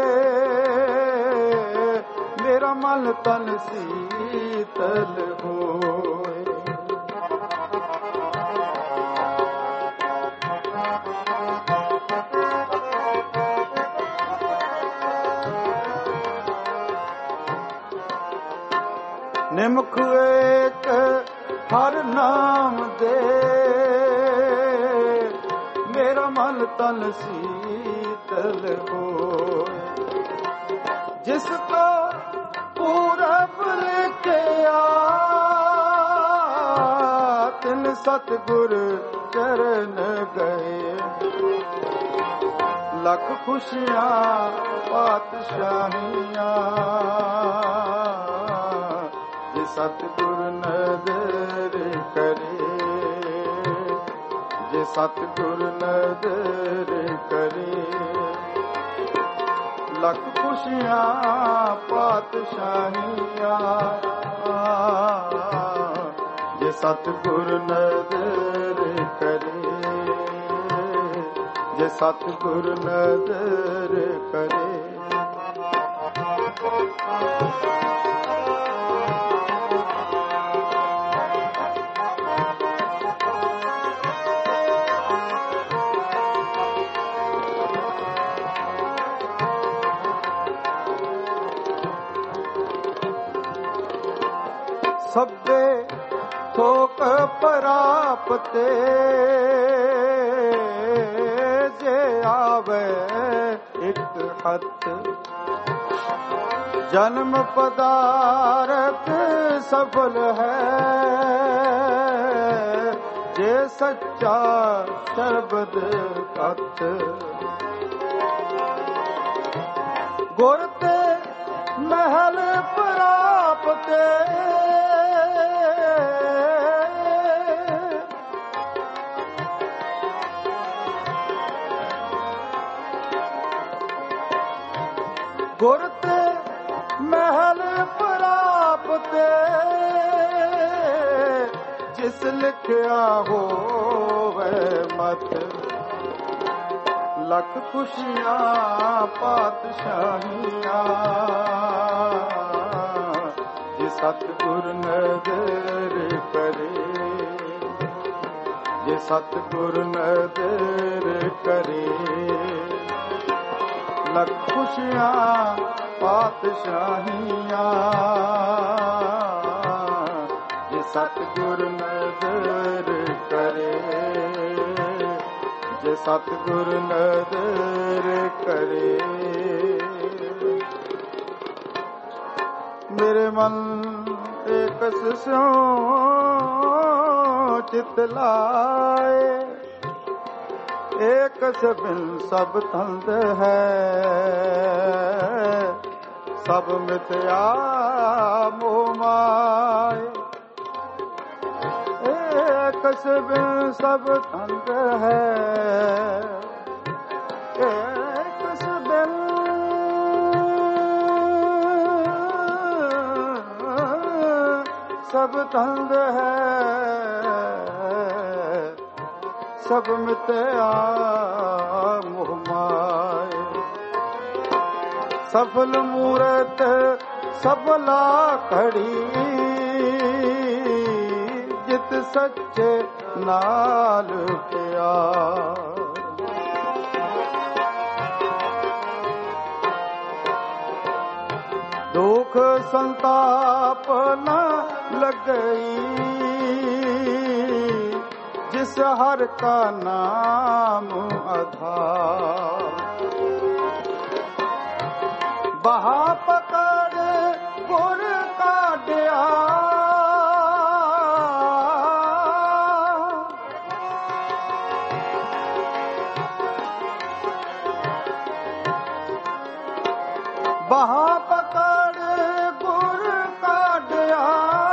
ਮੇਰਾ ਮਨ ਤਨ ਸੀਤਲ ਹੋਏ। ਨਿਮਖ ਏਕ ਹਰ ਨਾਮ ਦੇ, ਮੇਰਾ ਮਨ ਤਨ ਸੀਤਲ ਹੋਏ। ਜਿਸ ਕੋ ਪੂਰਬ ਲਿਖਿਆ, ਤਿਨ ਸਤਿਗੁਰ ਚਰਨ ਗਏ। ਲੱਖ ਖੁਸ਼ੀਆਂ ਪਾਤਸ਼ਾਹੀਆਂ, ਜੇ ਸਤਿਗੁਰ ਨਦਰ ਕਰੇ, ਜੇ ਸਤਿਗੁਰ ਨਦਰ ਕਰੇ। ਲੱਖ ਖੁਸ਼ੀਆਂ ਪਾਤਸ਼ਾਹੀਆਂ, ਜੇ ਸਤਿਗੁਰ ਨਦਰ ਕਰੇ, ਜੇ ਸਤਿਗੁਰ ਨਦਰ ਕਰੇ। ਸਭੇ ਥੋਕ ਪ੍ਰਾਪਤੇ, ਜੇ ਆਵੇ ਇੱਕ ਹੱਥ। ਜਨਮ ਪਦਾਰਥ ਸਫਲ ਹੈ, ਜੇ ਸੱਚਾ ਸ਼ਬਦ ਕਥ। ਗੁਰ ਤੇ ਮਹਿਲ ਪ੍ਰਾਪਤੇ, ਗੁਰ ਤੇ ਮਹਿਲ ਪ੍ਰਾਪਤੇ, ਜਿਸ ਲਿਖਿਆ ਹੋਵੇ ਮਤ। ਲੱਖ ਖੁਸ਼ੀਆਂ ਪਾਤਸ਼ਾਹੀਆਂ, ਜੇ ਸਤਿਗੁਰ ਨਦਰ ਕਰੇ, ਜੇ ਸਤਿਗੁਰ ਨਦਰ ਕਰੇ। ਲੱਖ ਖੁਸ਼ੀਆਂ ਪਾਤਸ਼ਾਹੀਆਂ, ਜੇ ਸਤਿਗੁਰ ਨਦਰ ਕਰੇ, ਜੇ ਸਤਿਗੁਰ ਨਦਰ ਕਰੇ। ਮੇਰੇ ਮਨ ਏਕ ਸਿਉ ਚਿਤ ਲਾਏ, ਏਕ ਬਿਨ ਸਭ ਤੰਦ ਹੈ। ਸਭ ਮਿਥਿਆ ਮੋਹ ਮਾਏ, ਏਕ ਬਿਨ ਸਭ ਤੰਦ ਹੈ। ਏਕ ਬਿਨ ਸਭ ਤੰਦ ਹੈ। ਸਭ ਮਿਟਿਆ ਮੋਹ ਮਾਏ, ਸਫਲ ਮੂਰਤ ਸਫਲਾ ਖੜੀ। ਜਿਤ ਸੱਚੇ ਨਾਲ ਪਿਆਰ। ਦੁਖ ਸੰਤਾਪ ਨ ਲੱਗਈ, ਜਿਸ ਹਰ ਕਾ ਨਾਮ ਆਧਾਰ। ਬਹਾ ਪਕੜ ਗੁਰ ਕਾਢਿਆ, ਬਹਾ ਪਕੜ ਗੁਰ ਕਾਢਿਆ,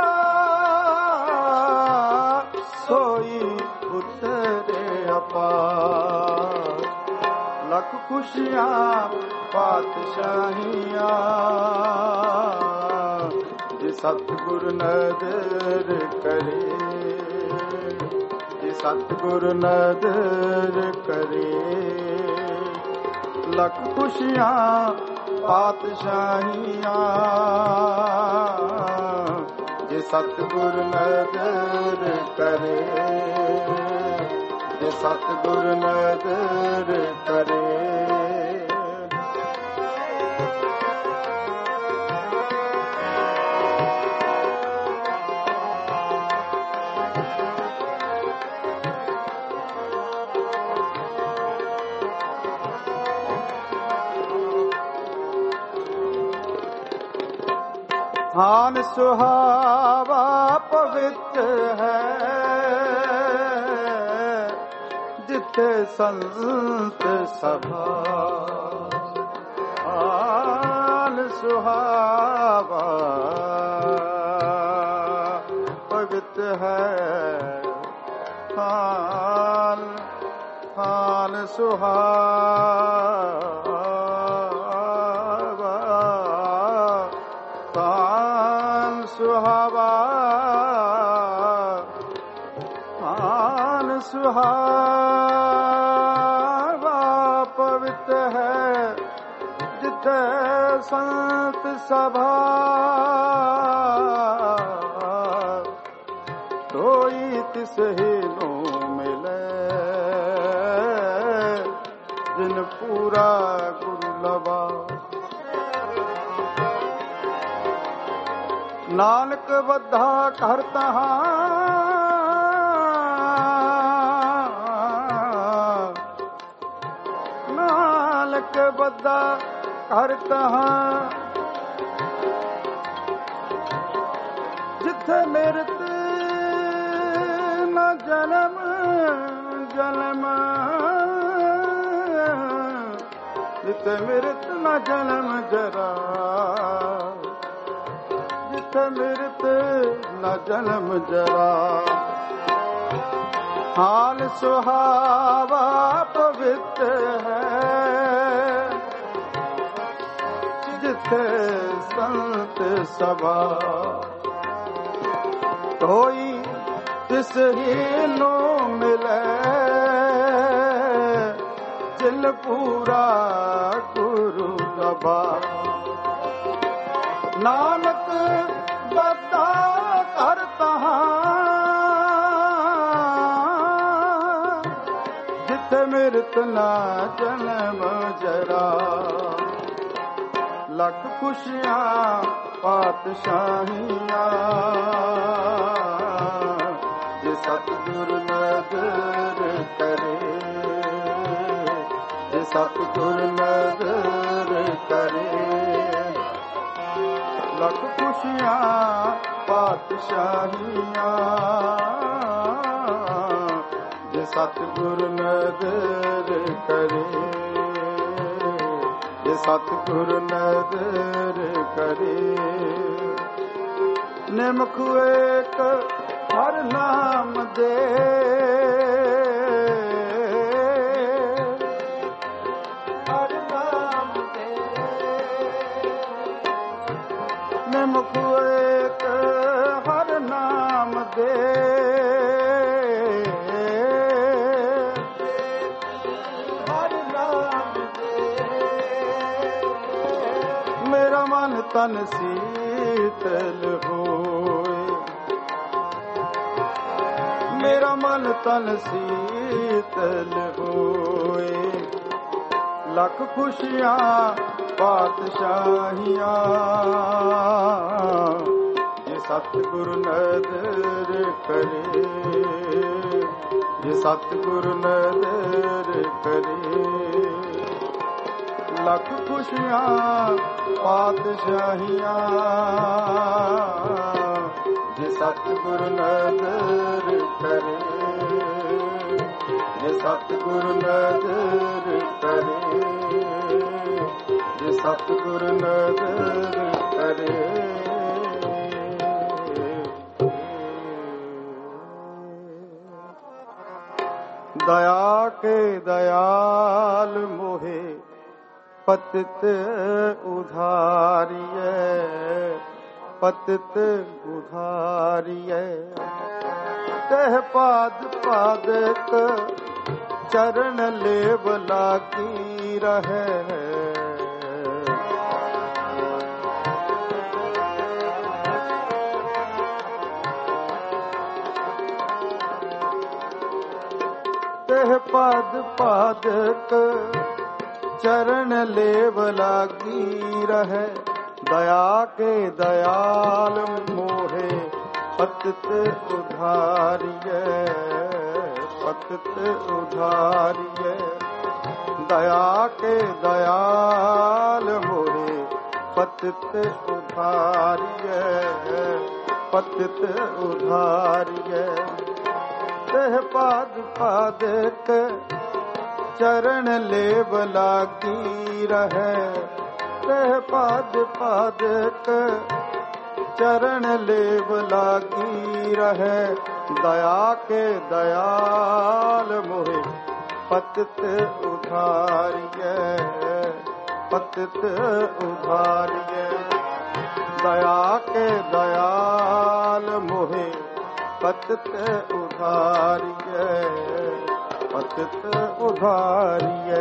ਸੋਈ ਉਤਰੇ ਅਪਾਰ। ਲੱਖ ਖੁਸ਼ੀਆਂ ਪਾਤਸ਼ਾਹੀਆਂ, ਜੇ ਸਤਿਗੁਰ ਨਦਰ ਕਰੇ, ਜੇ ਸਤਿਗੁਰ ਨਦਰ ਕਰੇ। ਲੱਖ ਖੁਸ਼ੀਆਂ ਪਾਤਸ਼ਾਹੀਆਂ, ਜੇ ਸਤਿਗੁਰ ਨਦਰ ਕਰੇ, ਜੇ ਸਤਿਗੁਰ ਨਦਰ ਕਰੇ। ਹਾਨ ਸੁਹਾਵਾ ਪਵਿੱਤ ਹੈ, ਜਿੱਥੇ ਸੰਤ ਸਭਾ। ਹਾਨ ਸੁਹਾਵਾ ਪਵਿੱਤ ਹੈ, ਹਾਨ ਹਾਨ ਸੁਹਾਵਾ ਸੁਹਾਵਾ। ਹਾਨ ਸੁਹਾਵਾ ਪਵਿੱਤ ਹੈ, ਜਿੱਥੇ ਸੰਤ ਸਭਾ। ਕੋਈ ਤਿਸ ਹੀ ਨੂੰ ਮਿਲੇ, ਜਿਨ ਪੂਰਾ ਗੁਰੂ ਲਵਾ। ਨਾਨਕ ਬੱਧਾ ਘਰ ਤਹਾਂ, ਨਾਨਕ ਬੱਧਾ ਘਰ ਤਹਾਂ। ਜਿੱਥੇ ਮਿਰਤ ਨ ਜਨਮ ਜਨਮ, ਜਿੱਥੇ ਮਿਰਤ ਨ ਜਨਮ ਜਰਾ, ਜਿੱਥੇ ਮਿਰਤ ਨ ਜਨਮ ਜਰਾ। ਹਾਲ ਸੁਹਾਵਾ ਪਵਿੱਤ ਹੈ, ਜਿੱਥੇ ਸੰਤ ਸਭਾ। ਕੋਈ ਤਿਸ ਹੀ ਨੂੰ ਮਿਲੇ, ਜਿਨ ਪੂਰਾ ਗੁਰੂ ਲਭਾ। ਨਾਨਕ ਬੱਧਾ ਘਰ ਤਹਾਂ, ਜਿੱਥੇ ਮਿਰਤ ਨਾ ਜਨਮ ਜਰਾ। ਲੱਖ ਖੁਸ਼ੀਆਂ ਪਾਤਸ਼ਾਹੀਆਂ, ਜੇ ਸਤਿਗੁਰ ਨਦਰ ਕਰੇ, ਜੇ ਸਤਿਗੁਰ ਨਦਰ ਕਰੇ। ਲੱਖ ਖੁਸ਼ੀਆਂ ਪਾਤਸ਼ਾਹੀਆਂ, ਜੇ ਸਤਿਗੁਰ ਨਦਰ ਕਰੇ, ਜੇ ਸਤਿਗੁਰ ਨਦਰ ਕਰੇ। ਨਿਮਖ ਏਕ ਹਰ ਨਾਮ ਦੇ, ਹਰ ਨਾਮ ਦੇ। ਨਿਮਖ ਏਕ ਹਰ ਨਾਮ ਦੇ, ਹਰ ਨਾਮ ਦੇ। ਮੇਰਾ ਮਨ ਤਨ ਸੀਤਲ ਹੋਏ, मेरा मन तन शीतल होए, लख खुशियां पातशाहियां, ये सतगुरु नदर करे, ये सतगुरु नदर करे। लख खुशियां पातशाहियां, ये सतगुरु नदर करे, ये सतगुरु नदर करे, ये सतगुरु नदर करे। दया के दयाल मोहे पतित उधारिये, पतित उधारिये। कह पाद पादक चरण लेव लागी रहे, कह पाद पादक चरण लेव लागी रहे। दया के दयाल मोहे पतित उधारिये, पतित उधारिये। दया के दयाल मोहे पतित उधारिये, पतित उधारिये। कह पाद पादक चरण लेव लागी रहे, कह पाद पादक चरण लेव लागी रहे। दया के दयाल मोहे पतित उधारिये, पतित उधारिये। दया के दयाल मोहे पतित उधारिये, पतित उधारिये।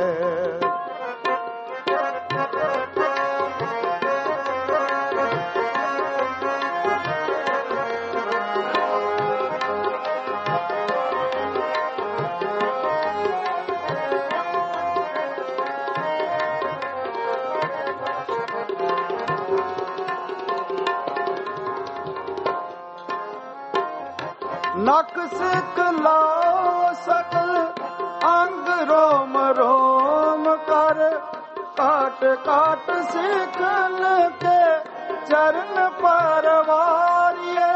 नक सिखलाओ सकल अंग रोम रोम कर, काट काट सिखल के चरण परवारिये।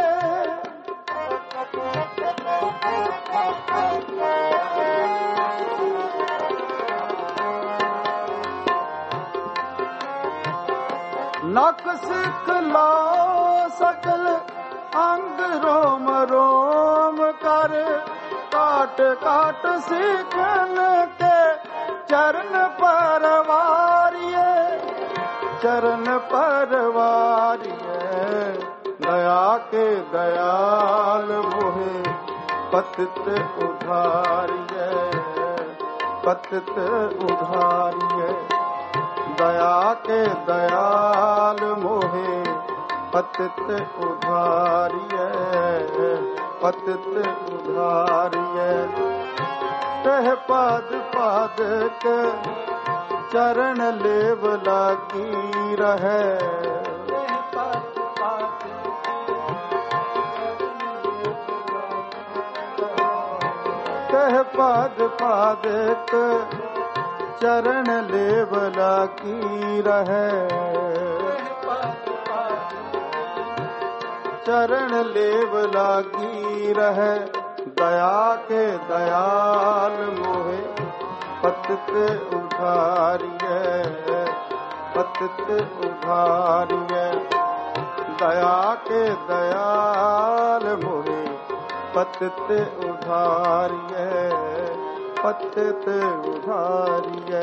नक सिखलाओ सकल अंग रोम रोम कर, काट काट सिखन के चरण परवारिये, चरण परवारिये। दया के दयाल मोहे पतित उधारिये, पतित उधारिये। दया के दयाल मोहे पतित उधारिये, पतित उधारिये। कह पाद पादक चरण लेव लागी रहे, कह पाद पादक चरण लेव लागी रहे। चरण लेव लागी रहे। दया के दयाल मोहे पतित उधारिये, पतित उधारिये। दया के दयाल मोहे पतित उधारिये, पतित उधारिये।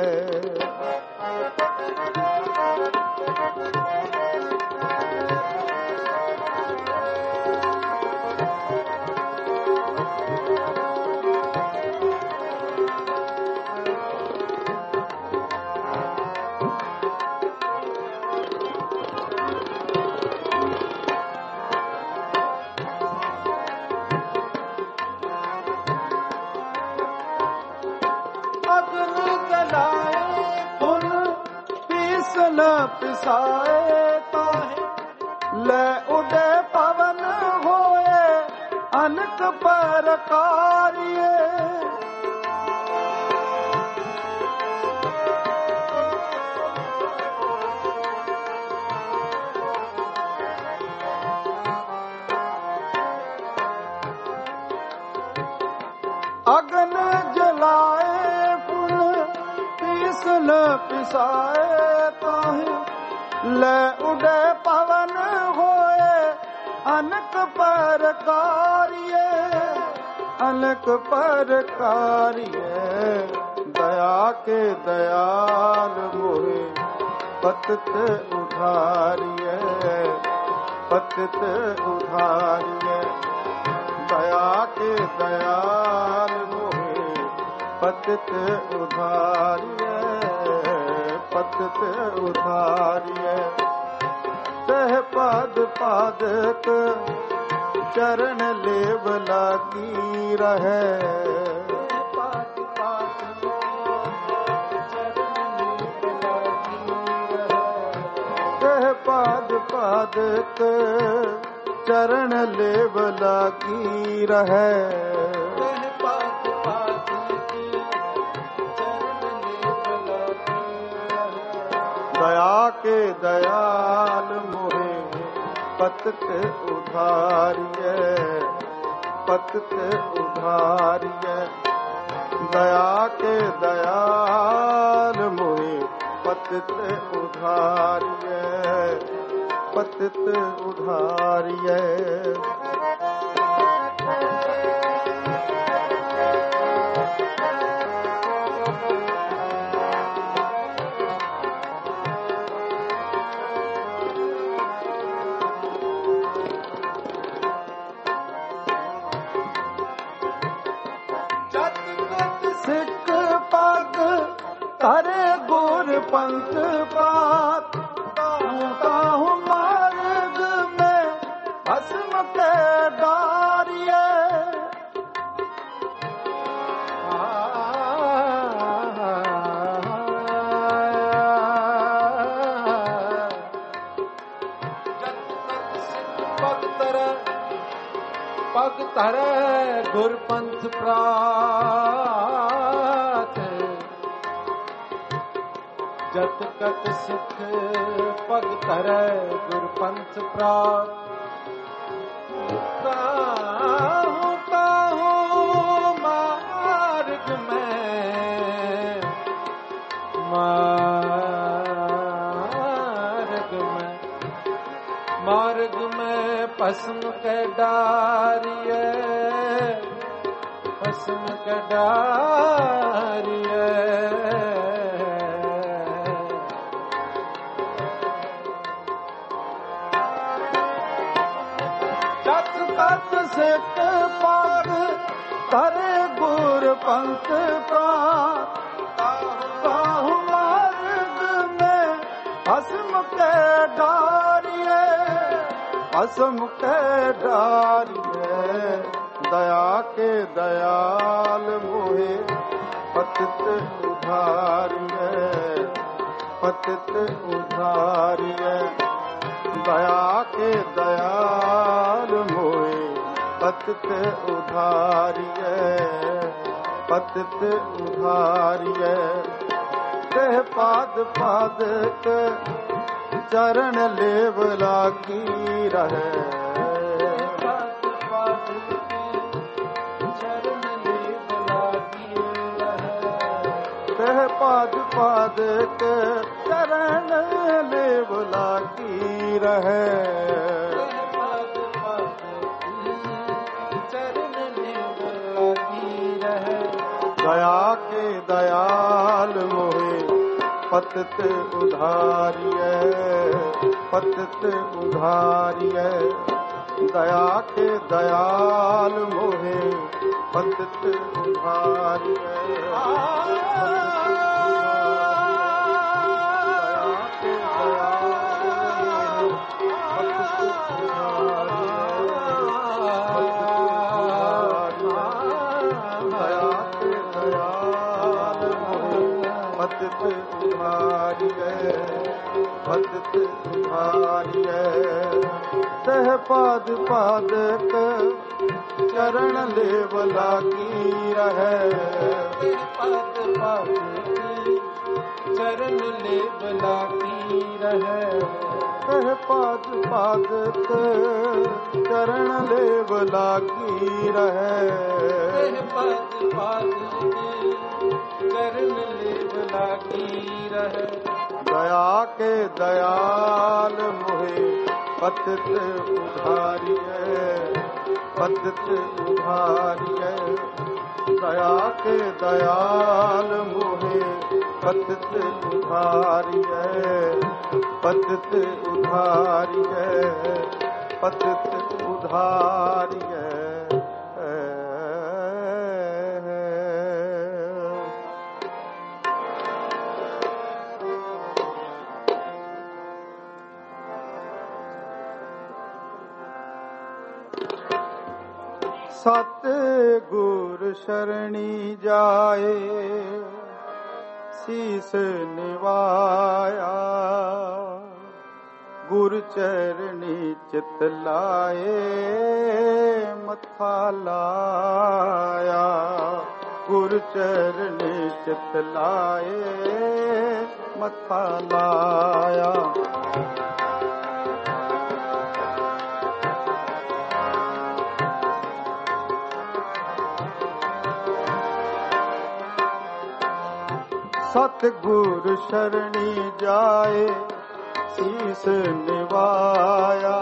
पिसाए ताहे ले उडे पवन होए अनक परकारिये अगन जलाए पुन पीसल पिसाए ताहे ले उडे पवन होए अनक परकारिये अनक परकारिये दया के दयाल मोहे पतित उधारिये पतित उधारिये दया के दयाल मोहे पतित उधारिये पतित उधारिये तह पाद पादक चरण लेवला की रहे पाद पादक चरण लेवला की रहे तह पाद पादक चरण लेवला की रहे दया के दयाल मोहे पतित उधारिये पतित उधारिये दया के दयाल मोहे पतित उधारिये पतित उधारिये सिख पग करे गुर पंथ पात काहू मार्ग में भस्म के डारिये पग तरे गुर पंथ प्रात जत कत सिख पग तरे गुर पंथ प्रात काहू काहू मार्ग में पसम के डारिये पसम के डारिये जत तत सिख पग तरे गुर पंथ प्रात काहू मार्ग में भस्म के डारिये भस्म के डारिये दया के दयाल मोहे पतित उधारिये पतित उधारिये दया के दयाल मोहे पतित उधारिये पतित उधारिये तह पाद पादक चरण लेवला की रहे तह पाद पादक चरण लेवला की रहे दया के दयाल मोहे पतित उधारिये पतित उधारिये दया के दयाल मोहे पतित उधारिये ਪਤਿਤ ਉਧਾਰੀਐ, ਪਤਿਤ ਉਧਾਰੀਐ। ਤਹ ਪਾਦ ਪਾਦਕ ਚਰਨ ਲੇਵ ਲਾਗੀ ਰਹੈ, ਪਦ ਪਾਦਕ ਚਰਨ ਲੇਵ ਲਾਗੀ ਰਹੈ। ਤਹ ਪਾਦ ਪਾਦਕ ਚਰਨ ਲੇਵ ਲਾਗੀ ਰਹੈ, ਪਦ ਪਾਦਕ ਚਰਨ ਲੇਵ ਲਾਗੀ ਰਹੈ। ਦਇਆ ਕੇ ਦਇਆਲ ਮੋਹਿ ਪਤਿਤ ਉਧਾਰੀਐ, ਪਤਿਤ ਉਧਾਰੀਐ। ਦਇਆ ਕੇ ਦਇਆਲ ਮੋਹਿ ਪਤਿਤ ਉਧਾਰੀਐ, ਪਤਿਤ ਉਧਾਰੀਐ, ਪਤਿਤ ਉਧਾਰੀਐ। ਸਤ ਗੁਰ ਸ਼ਰਣੀ ਜਾਏ, ਸੀਸ ਨਿਵਾਇਆ। ਗੁਰ ਚਰਣੀ ਚਿਤ ਲਾਏ, ਮੱਥਾ ਲਾਇਆ। ਗੁਰ ਚਰਣੀ ਚਿਤ ਲਾਏ, ਮੱਥਾ ਲਾਇਆ। ਸਤਿਗੁਰ ਸ਼ਰਣੀ ਜਾਏ, ਸੀਸ ਨਿਵਾਇਆ।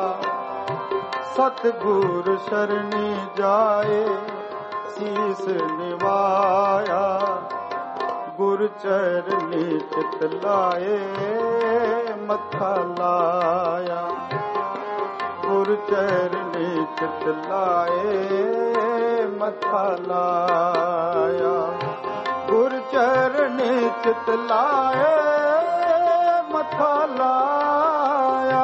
ਸਤਿਗੁਰ ਸ਼ਰਣੀ ਜਾਏ, ਸੀਸ ਨਿਵਾਇਆ। ਗੁਰ ਚਰਣੀ ਚਿਤ ਲਾਏ, ਮੱਥਾ ਲਾਇਆ। ਗੁਰ ਚਰਣੀ ਚਿਤ ਲਾਏ, ਮੱਥਾ ਲਾਇਆ। ਗੁਰ ਚਰਣੀ ਚਿਤ ਲਾਏ, ਮੱਥਾ ਲਾਇਆ।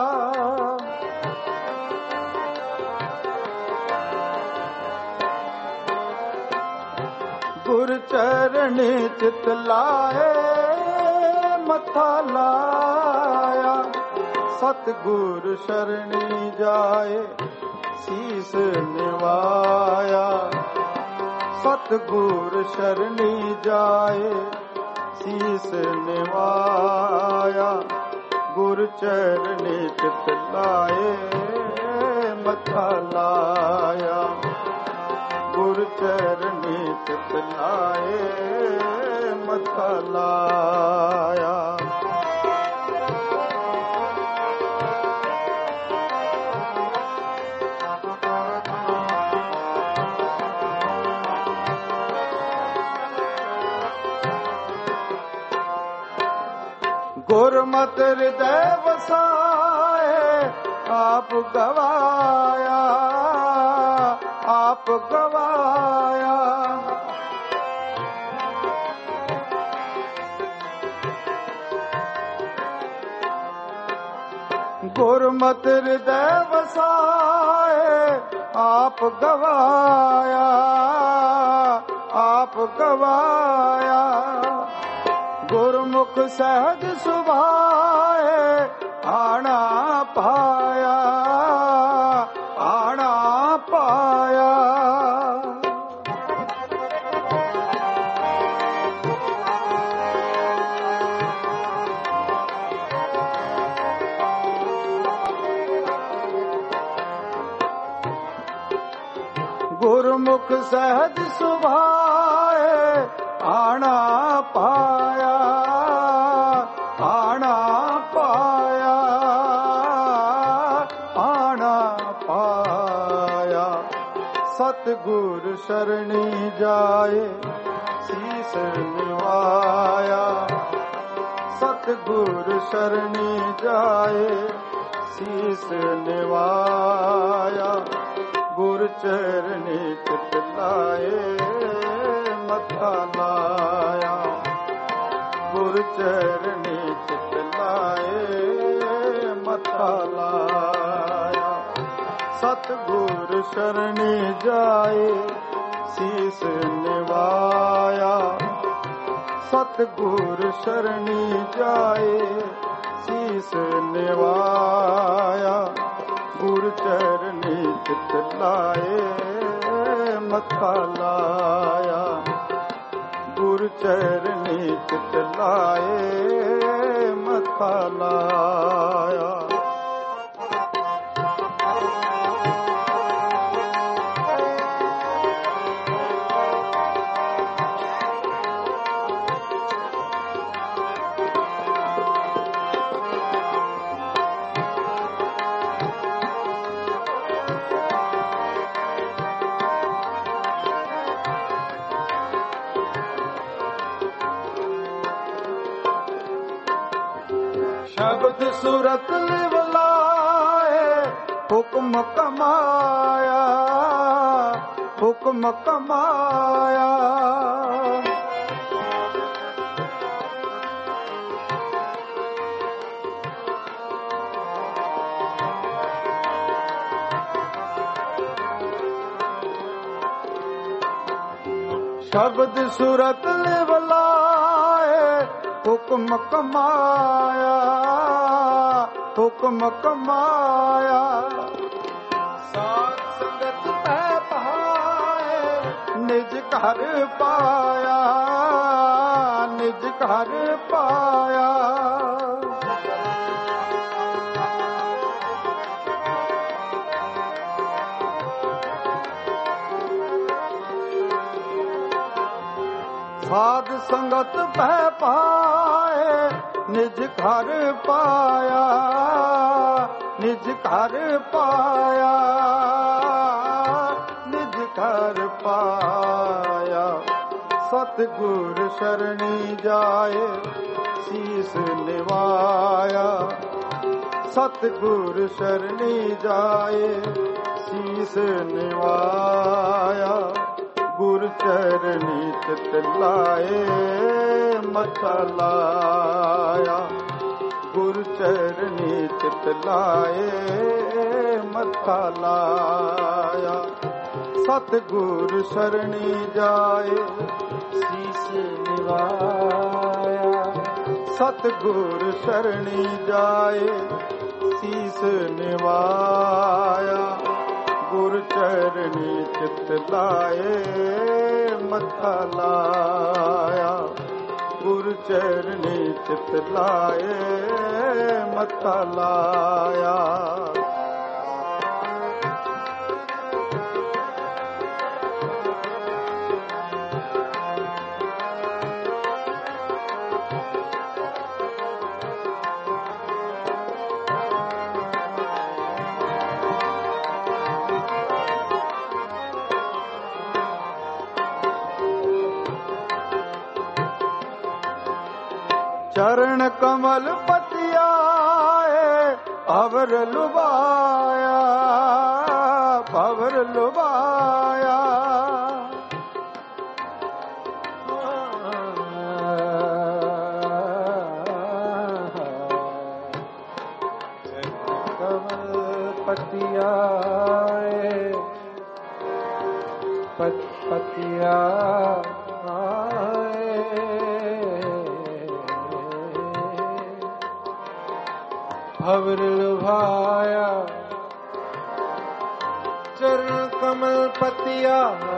ਗੁਰ ਚਰਣੀ ਚਿਤ ਲਾਏ, ਮੱਥਾ ਲਾਇਆ। ਸਤਿਗੁਰ ਸ਼ਰਣੀ ਜਾਏ, ਸੀਸ ਨਿਵਾਇਆ। ਸਤਿਗੁਰ ਸ਼ਰਣੀ ਜਾਏ, ਸੀਸ ਨਿਵਾਇਆ। ਗੁਰ ਚਰਣੀ ਚਿਤ ਲਾਏ, ਮੱਥਾ ਲਾਇਆ। ਗੁਰ ਚਰਣੀ ਚਿਤ ਲਾਏ, ਮੱਥਾ ਲਾਇਆ। ਗੁਰਮਤਿ ਹਿਰਦੈ ਵਸਾਏ, ਆਪ ਗਵਾਇਆ, ਆਪ ਗਵਾਇਆ। ਗੁਰਮਤਿ ਹਿਰਦੈ ਵਸਾਏ, ਆਪ ਗਵਾਇਆ, ਆਪ ਗਵਾਇਆ। ਗੁਰਮੁਖ ਸਹਿਜ ਸੁਭਾਏ, ਆਣਾ ਪਾਇਆ, ਆਣਾ ਪਾਇਆ। ਗੁਰਮੁਖ ਸਹਿਜ ਸੁਭਾਏ, ਆਣਾ ਪਾਇਆ, ਆਣਾ ਪਾਇਆ, ਆਣਾ ਪਾਇਆ। ਸਤਿਗੁਰ ਸ਼ਰਣੀ ਜਾਏ, ਸੀਸ ਨਿਵਾਇਆ। ਸਤਿਗੁਰ ਸ਼ਰਣੀ ਜਾਏ, ਸੀਸ ਨਿਵਾਇਆ। ਗੁਰ ਚਰਣੀ ਚਿਤ ਲਾਏ, ਮੱਥਾ ਲਾਇਆ। ਗੁਰ ਚਰਣੀ ਚਿਤ ਲਾਏ, ਮੱਥਾ ਲਾਇਆ। ਸਤਿਗੁਰ ਸ਼ਰਣੀ ਜਾਏ, ਸੀਸ ਨਿਵਾਇਆ। सतगुर शरणी जाए शीस निवाया। गुर चरणी चित लाए मथा लाया। गुर चरणी चित लाए मथा लाया। शब्द सूरत लिवलाए हुक्म कमाया। हुक्म कमाया। शब्द सूरत लिवलाए हुक्म कमाया। हुक्म कमाया। साध संगत पै पाए निज घर पाया। निज घर पाया। साध संगत पै पाए निज घर पाया। निज घर पाया। निज घर पाया। सतगुर शरणी जाए शीस निवाया। सतगुर शरणी जाए शीस निवाया। गुर चरणी चित लाए मथा लाया। गुर चरणी चित लाए मथा लाया। सतगुर शरणी जाए शीस निवाया। सतगुर शरणी जाए शीस निवाया। गुर चरणी चित लाए मथा लाया। गुर चरणी चित लाए मथा लाया। चरण कमल पतियाए भवर लुभाया। भवर लुभाया। कमल पतियाए पतिया भवर लुभाया। चरण कमल पतिया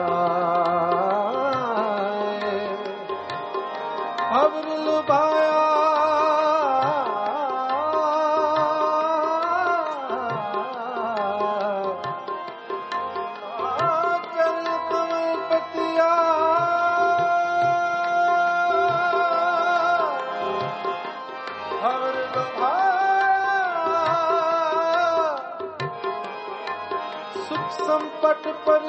भवर लुभाया। चरण कमल पतिया भवर लुभाया। संपट पर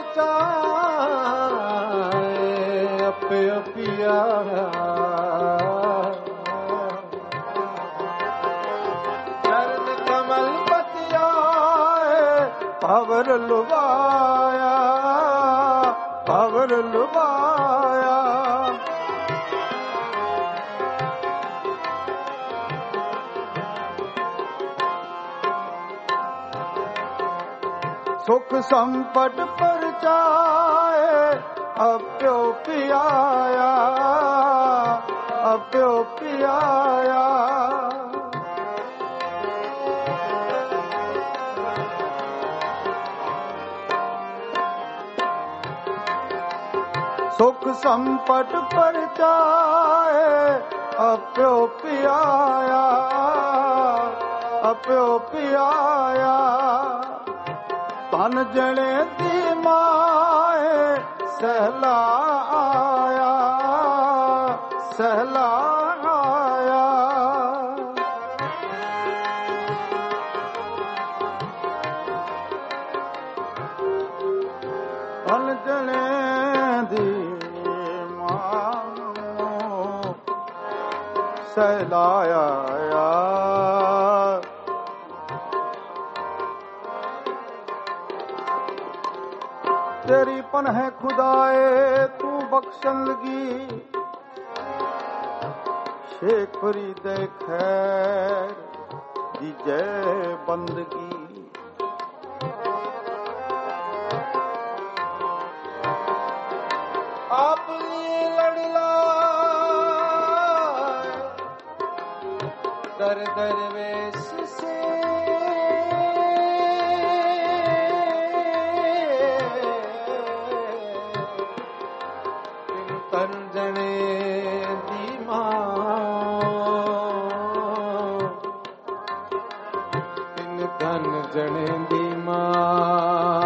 जाए अपे अपिया। चरण कमल पतिया भवर लुभाया। भवर लुभाया। सुख संपट पर जाए अप्यो पियाया। ਆਪਿਓ ਪਿਆਇਆ। ਸੁਖ ਸੰਪਟ ਪਰਚਾਏ ਆਪਿਓ ਪਿਆਇਆ। ਆਪਿਓ ਪਿਆਇਆ ਤਨ ਜਣੇ ਦੀ ਮਾਏ ਸਹਿਲਾ ਆਇਆ। ਸਹਿਲਾ ਆਇਆ ਤਨ ਜਣੇ ਦੀ ਸਹਿਲਾਇਆ। ਤੇਰੀ ਪਨਹ ਖੁਦਾਏ ਤੂੰ ਬਖਸ਼ਣ ਲਗੀ। ਸ਼ੇਖ ਫਰੀਦ ਖੈਰ ਦੀ ਜੈ ਬੰਦਗੀ। ਆਪ ਲੜਲਾ ਦਰ ਦਰਵੇਸ਼ ਸੇ ਤਨ ਜਣੇ ਦੀ ਮਾਂ। ਤਿਨ ਤਨ ਜਣੇ ਦੀ ਮਾਂ।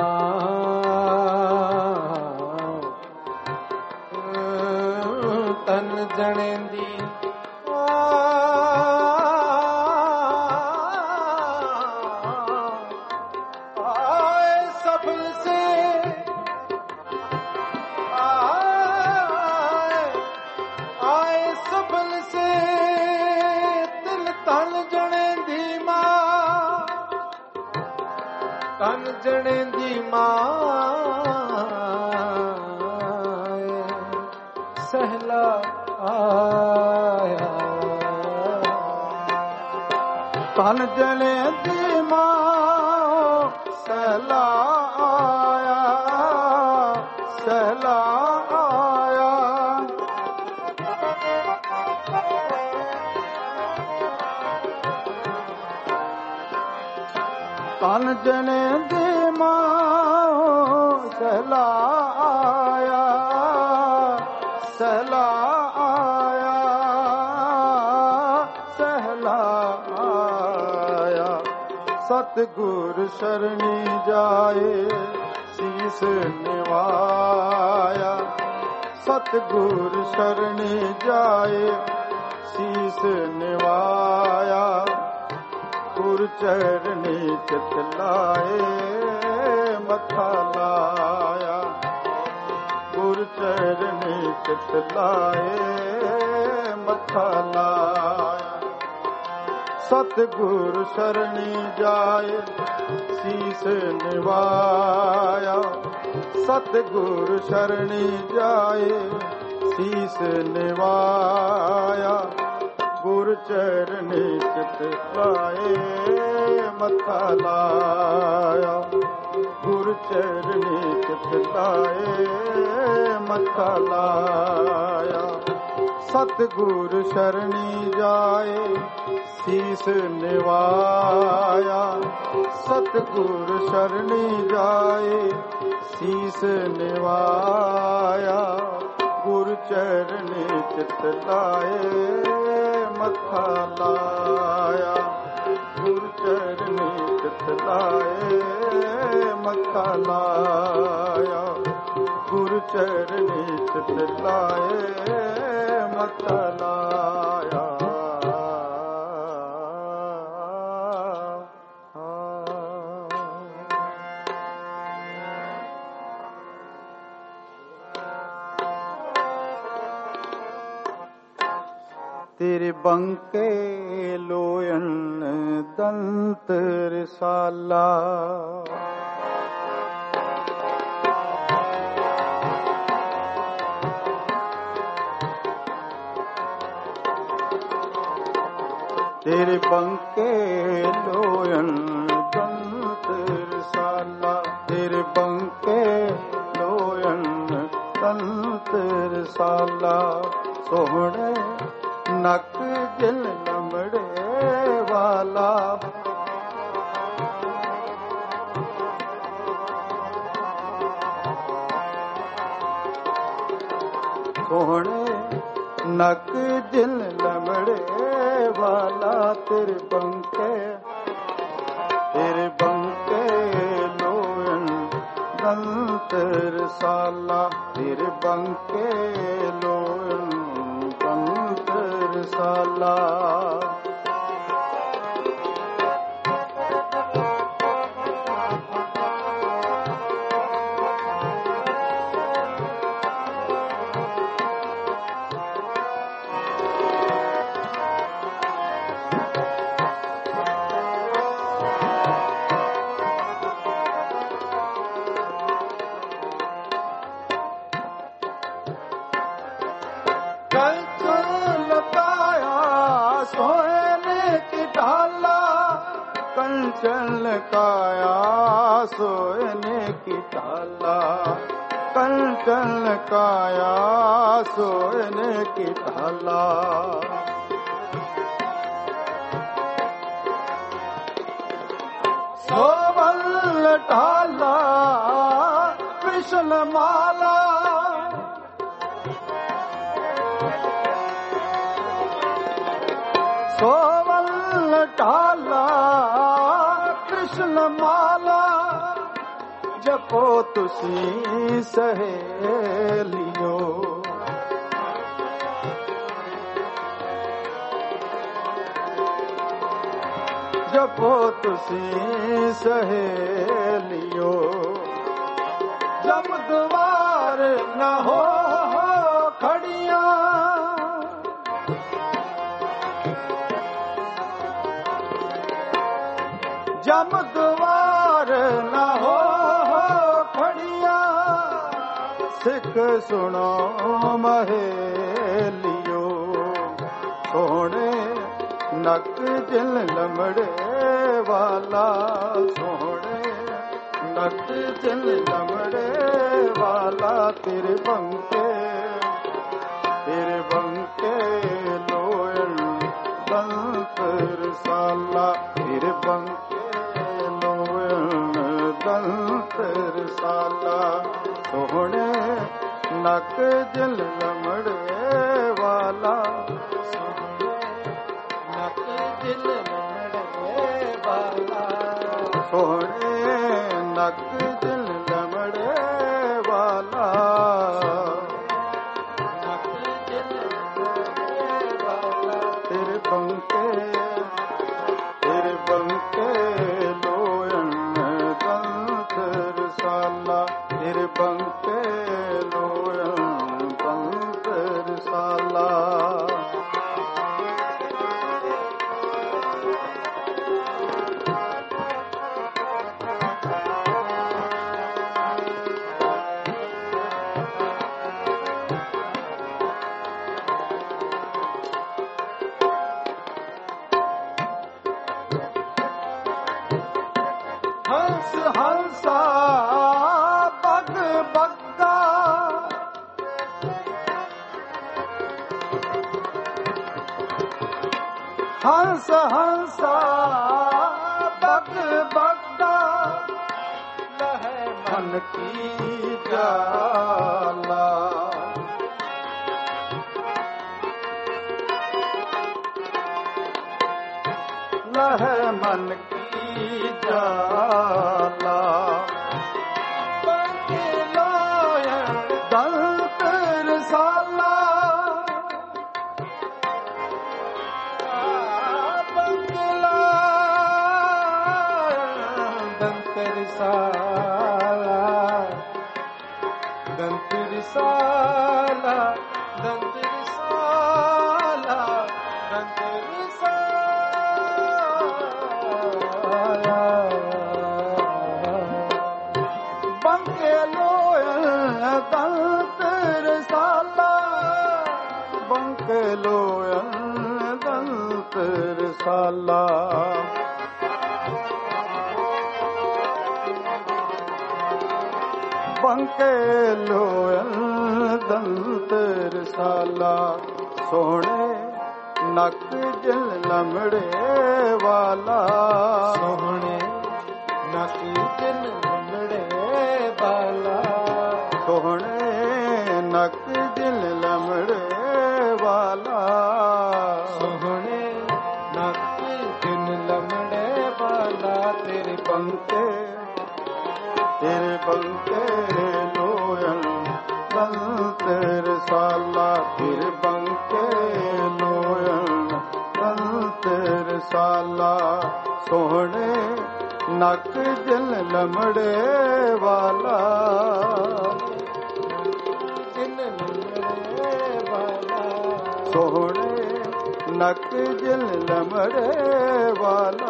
ਤਨ ਜਣੇ ਦੀ ਤਨ ਜਣੇ ਦੀ ਮਾਂ ਸਹਿਲਾ ਆਇਆ। ਤਨ ਜਣੇ ਦੀ ਮਾਂ ਸਹਿਲਾ ਆਇਆ। ਸਹਿਲਾ ਆਇਆ ਤਨ ਜਣੇ ਦੀ ਮਾਂ ਸਹਿਲਾ ਆਇਆ। ਸਹਿਲਾ ਆਇਆ। ਸਹਿਲਾ ਆਇਆ ਸਤਿਗੁਰ ਸ਼ਰਣੀ ਜਾਏ ਸੀਸ ਨਿਵਾਇਆ। ਸਤਿਗੁਰ ਸ਼ਰਣੀ ਜਾਏ ਸੀਸ ਨਿਵਾਇਆ। ਗੁਰ ਚਰਨੀ ਚਿਤ ਲਾਏ ਮੱਥਾ ਲਾਇਆ। ਗੁਰ ਚਰਨੀ ਚਿਤ ਲਾਏ ਮੱਥਾ ਲਾਇਆ। ਸਤਿਗੁਰ ਸ਼ਰਣੀ ਜਾਏ ਸੀਸ ਨਿਵਾਇਆ। ਸਤਿਗੁਰ ਸ਼ਰਣੀ ਜਾਏ ਸੀਸ ਨਿਵਾਇਆ। ਗੁਰ ਚਰਨੀ ਚਿਤ ਲਾਏ ਮੱਥਾ ਲਾਇਆ। ਗੁਰ ਚਰਨੀ ਚਿਤ ਲਾਏ ਮੱਥਾ ਲਾਇਆ। ਸਤਿਗੁਰ ਸ਼ਰਣੀ ਜਾਏ ਸੀਸ ਨਿਵਾਇਆ। ਸਤਿਗੁਰ ਸ਼ਰਣੀ ਜਾਏ ਸੀਸ ਨਿਵਾਇਆ। ਗੁਰ ਚਰਨੀ ਚਿਤ ਲਾਏ ਮੱਥਾ ਲਾਇਆ। ਗੁਰ ਚਰਨੀ ਚਿਤ ਲਾਏ ਮੱਥਾ ਲਾਇਆ। ਗੁਰ ਚਰਨੀ ਚਿਤ ਲਾਏ ਮੱਥਾ ਲਾਇਆ। ਤੇਰੇ ਬੰਕੇ ਲੋਇਣ ਦੰਤ ਰਸਾਲਾ। ਤੇਰੇ ਬੰਕੇ ਲੋਇਣ ਦੰਤ ਰਸਾਲਾ। ਤੇਰੇ ਬੰਕੇ ਲੋਇਣ ਦੰਤ ਰਸਾਲਾ। ਸੋਹਣੇ ਨਕ ਜਿਲ ਲਮੜੇ ਵਾਲਾ ਸੋਹਣੇ ਨਕ ਜਿਲ ਲਮੜੇ ਵਾਲਾ ਤੇਰੇ ਬੰਕੇ ਲੋਇਣ ਦੰਤ ਰਸਾਲਾ ਤੇਰੇ ਬੰਕੇ ਲੋਇਣ ਦੰਤ ਰਸਾਲਾ कंचन काया सोने की ढाला कंचन काया सोने की ढाला सोवल ढाला कृष्ण माला सोवल ढाला कृष्ण माला जपो तुसी सहेलियो जपो तुसी सहेलियो जब द्वार न हो खड़िया जब द्वार न हो खड़िया सिख सुनो महेलियो सोने नक जिल लमड़े वाला सोने नक जिल लमड़े वाला तेरे बंके लोयन दंत रसाला तेरे बंके दंत रसाला सोहणे नक जिल लमड़े वाला नक जिल लमड़े वाला सोहणे नक जिल लमड़े वाला नक जिल लमड़े वाला तेरे बंके लोयन रसाला तेरे बंके लोयन दंत रसाला हंस हंसा बग बग्गा हंस हंसा बग बग्गा लहे मन की जाला लहे मन की जाला बंके लोयन दंत रसाला बंके लोयन दंत रसाला दंत रसाला दंत रसाला दंत बंके लोयन दंत रसाला बंके लोयन दंत रसाला बंके लोयन दंत रसाला सोहणे ਨਕ ਜਿਲ ਲਮੜੇ ਵਾਲਾ ਸੋਹਣੇ ਨਕ ਜਿਲ ਲਮੜੇ ਵਾਲਾ ਸੋਹਣੇ ਨਕ ਜਿਲ ਲਮੜੇ ਵਾਲਾ ਸੋਹਣੇ ਨਕ ਜਿਲ ਲਮੜੇ ਵਾਲਾ ਤੇਰੇ ਬੰਕੇ ਲੋਇਨ ਦੰਤ ਰਸਾਲਾ ਤੇਰੇ ਬੰਕੇ ਲੋਇਨ ਦੰਤ ਰਸਾਲਾ ਸੋਹਣੇ ਨਕ ਜਿਲ ਲਮੜੇ ਵਾਲਾ ਸੋਹਣੇ ਨਕ ਜਿਲ ਲਮੜੇ ਵਾਲਾ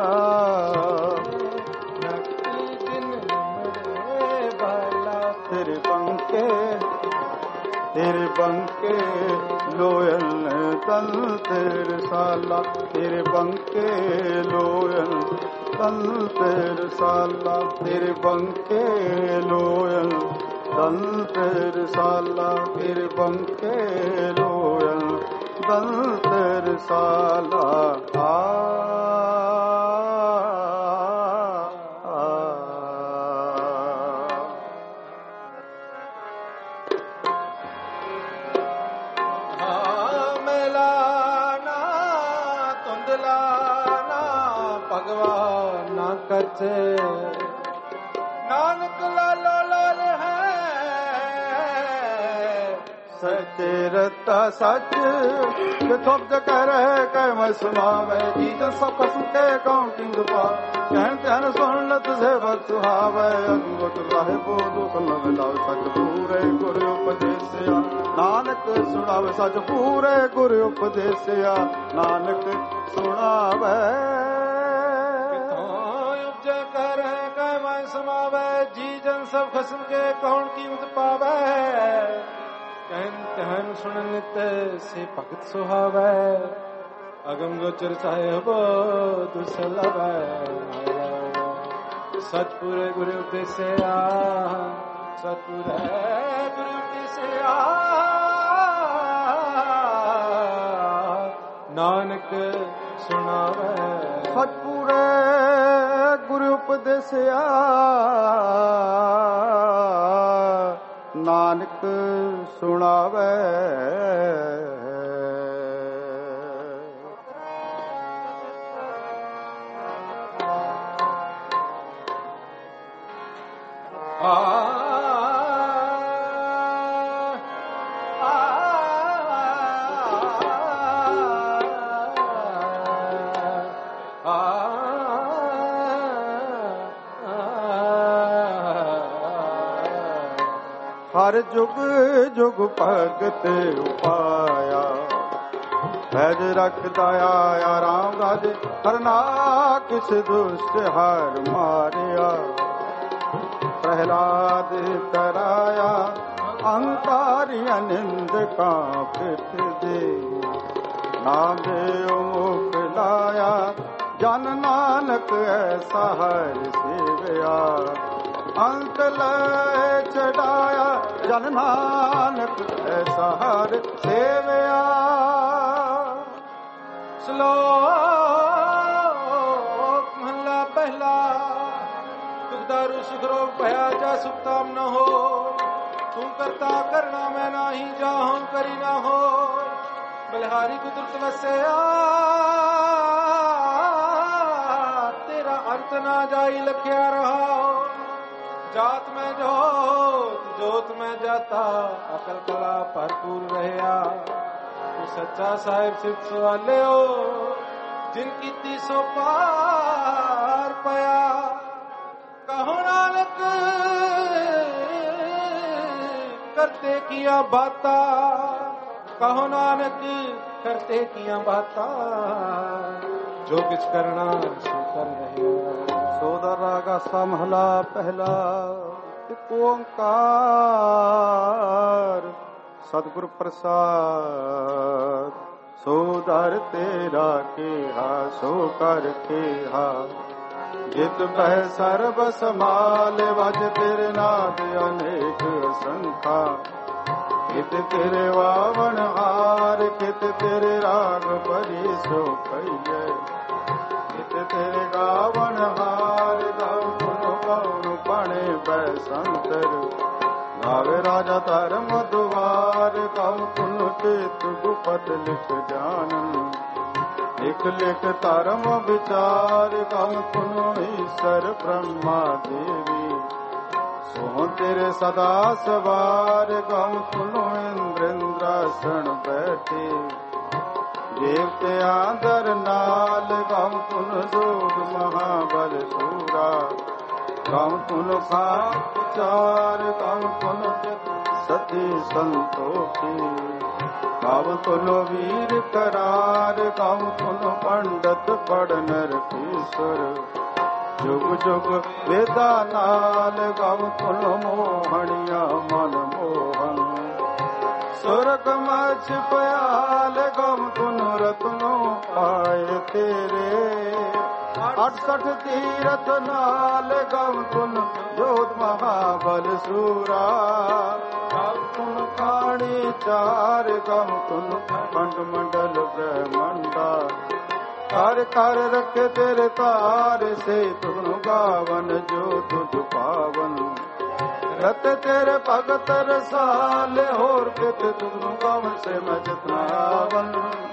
ਤੇਰੇ ਬੰਕੇ ਲੋਇਨ ਦੰਤ ਰਸਾਲਾ ਤੇਰੇ ਬੰਕੇ ਲੋਇਨ ਦੰਤ ਰਸਾਲਾ ਤੇਰੇ ਬੰਕੇ ਲੋਇਨ ਦੰਤ ਰਸਾਲਾ ਤੇਰੇ ਬੰਕੇ ਲੋਇਨ ਦੰਤ ਰਸਾਲਾ ਨਾਨਕ ਲਾਲੋ ਲਾਲ ਹੈ ਸੱਚੇ ਰਤਾ ਸੱਚ ਕਿਥੋਂ ਕਰੇ ਕਹਿ ਸੁਣਾਵੇ ਜੀ ਤਾਂ ਸਭ ਸੁਕੇ ਕੌਣ ਕਿੰਦ ਪਾ ਕਹਿਣ ਧਿਆਨ ਸੁਣ ਲਤ ਸੇਵਕ ਸੁਹਾਵੇ ਅਗੁਵਟ ਰਾਹੇ ਬੋਲੋ ਸੁਣਨ ਲਾਓ ਸੱਚ ਪੂਰੇ ਗੁਰ ਉਪਦੇਸਿਆ ਨਾਨਕ ਸੁਣਾਵੇ ਸੱਚ ਪੂਰੇ ਗੁਰ ਉਪਦੇਸਿਆ ਨਾਨਕ ਸੁਣਾਵੇ ਜੀ ਜਨ ਸਭ ਖਸਮ ਕੇ ਕੌਣ ਕੀਮਤ ਪਾਵੇ ਕਹਿਨ ਕਹਿਨ ਸੁਣਨ ਤੇ ਸੇ ਭਗਤ ਸੁਹਾਵੇ ਅਗਮ ਗੋਚਰ ਸਾਹਿਬ ਦੁਸਲਵੇ ਸਤਪੁਰੇ ਗੁਰੂ ਉਪਦੇਸਿਆ ਸਤਪੁਰੇ ਗੁਰੂ ਉਪਦੇਸਿਆ ਨਾਨਕ ਸੁਣਾਵੇ ਸਤਪੁਰੇ ਗੁਰੂ ਉਪਦੇਸਿਆ ਨਾਨਕ ਸੁਣਾਵੇ ਹਰ ਜੁਗ ਜੁਗ ਭਗਤ ਉਪਾਇਆ ਭਜ ਰਖਦਾ ਆਇਆ ਰਾਮ ਰਾਜੇ ਹਰਨਾ ਕਿਸ ਦੁਸ਼ਟ ਹਰ ਮਾਰਿਆ ਪ੍ਰਹਿਲਾਦ ਕਰਾਇਆ ਅਹੰਕਾਰੀ ਅਨੰਦ ਕਾ ਪਿਤ ਦੇ ਨਾਮ ਦੇ ਮੁਖ ਲਾਇਆ ਜਨ ਨਾਨਕ ਐਸਾ ਹਰ ਸੇਵਿਆ ਅੰਤ ਲੈ ਚੜਾਇਆ ਜਨ ਨਾਨਕ ਐਸਾ ਹਰ ਸੇਵਿਆ ਸ਼ਲੋਕ ਮਹਲਾ ਪਹਿਲਾ ਦੁਖਦਾਰੂ ਸੁਖ ਰੋਗ ਭਇਆ ਜਾ ਸੁਖਤਾਮ ਨ ਹੋ ਤੂੰ ਕਰਤਾ ਕਰਨਾ ਮੈਂ ਨਾਹੀ ਜਾਹੂੰ ਕਰੀ ਨਾ ਹੋ ਬਲਿਹਾਰੀ ਕੁਦਰਤ ਵਸਿਆ ਤੇਰਾ ਅੰਤ ਨਾ ਜਾਈ ਲਖਿਆ ਰਹਾ जात में जोत जोत में जाता अकल कला भरपूर रहया तू सच्चा साहिब सिद्ध सवाले हो जिनकी तीसो पार पया कहो नानक करते किया बाता कहो नानक करते किया बाता जो कुछ करना सो कर रहे ਸੋਦਾ ਰਾਗਾ ਸਮਹਲਾ ਪਹਿਲਾ ਇੱਕ ਓੰਕਾਰ ਸਤਿਗੁਰ ਪ੍ਰਸਾਦ ਸੋ ਦਰ ਤੇਰਾ ਕਿਹਾ ਸੋ ਕਰ ਕਿਹਾ ਜਿਤ ਬਹਿ ਸਰਬ ਸਮਾਲ ਵਜ ਤੇਰੇ ਨਾਦ ਅਨੇਕ ਸੰਖਾ ਕਿਤ ਤੇਰੇ ਵਾਵਣ ਹਾਰ ਕਿਤ ਤੇਰੇ ਰਾਗ ਭਰੀ ਸੋ ਕਈਏ ਕਿਤ ਤੇਰੇ ਗਾਵਣ ਹਾਰ ਗਾਉ ਪੁਨ ਗਾਉ ਪਾਣੇ ਬੈ ਸੰਤਰ ਗਾਵੇ ਰਾਜਾ ਧਰਮ ਦੁਆਰ ਗਾਉ ਪੁਨ ਤੇਤ ਗੁਪਤ ਲਿਖ ਜਾਨਨ ਲਿਖ ਲਿਖ ਧਰਮ ਵਿਚਾਰ ਗਾਉ ਪੁਨ ਈਸ਼ਰ ਬ੍ਰਹਮਾ ਦੇਵੀ ਸੋ ਤੇਰੇ ਸਦਾ ਸਵਾਰ ਗਾਉ ਪੁਨ ਇੰਦਰ ਇੰਦਰਾਸਣ ਬੈਠੇ ਦੇਵਤਿਆਂ ਦਰ ਨਾਲ ਗਾਉ ਪੁਨ ਜੋਗ ਮਹਾਬਲ ਸੂਰਾ ਗਾਉ ਪੁਨ ਖਾਚਾਰ ਗਾਉ ਪੁਨ ਸਤੀ ਸੰਤੋਖੀ ਗਾਉ ਪੁਨ ਵੀਰ ਕਰਾਰ ਗਾਉ ਪੁਨ ਪੰਡਤ ਪੜਨ ਰਖੀਸਰ ਜੁਗ ਜੁਗ ਵੇਦਾ ਨਾਲ ਗਾਉ ਪੁਨ ਮੋਹਣੀਆਂ ਮਨ ਮੋਹਨ ਸੁਰਗ ਮਛ ਪਿਆਲ ਗਮ ਪੁਨ ਰਤਨੋ ਪਾਏ ਤੇਰੇ 68 ਤੀਰਥ ਨਾਲ ਗਮ ਪੁਨ ਜੋਤ ਮਹਾਬਲ ਸੂਰਾ ਗਮ ਪੁਨ ਕਾਣੀ ਚਾਰ ਗਮ ਪੁਨ ਖੰਡ ਮੰਡਲ ਬ੍ਰਹਮੰਡਾ ਕਰ ਕਰ ਰੱਖੇ ਤੇਰੇ ਤਾਰ ਸੇ ਤੁਨ ਗਾਵਨ ਜੋ ਤੁਝ ਪਾਵਨ ਰਤ ਤੇਰੇ ਭਗਤ ਰਸਾਲ ਹੋਰ ਕਿਤ ਤੁਨ ਗਾਵਨ ਸੇ ਮੈਂ ਜਤਨਾਵਨ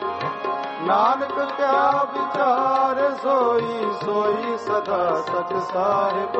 ਨਾਨਕ ਕਿਆ ਵਿਚਾਰ ਸੋਈ ਸੋਈ ਸਦਾ ਸਚ ਸਾਹਿਬ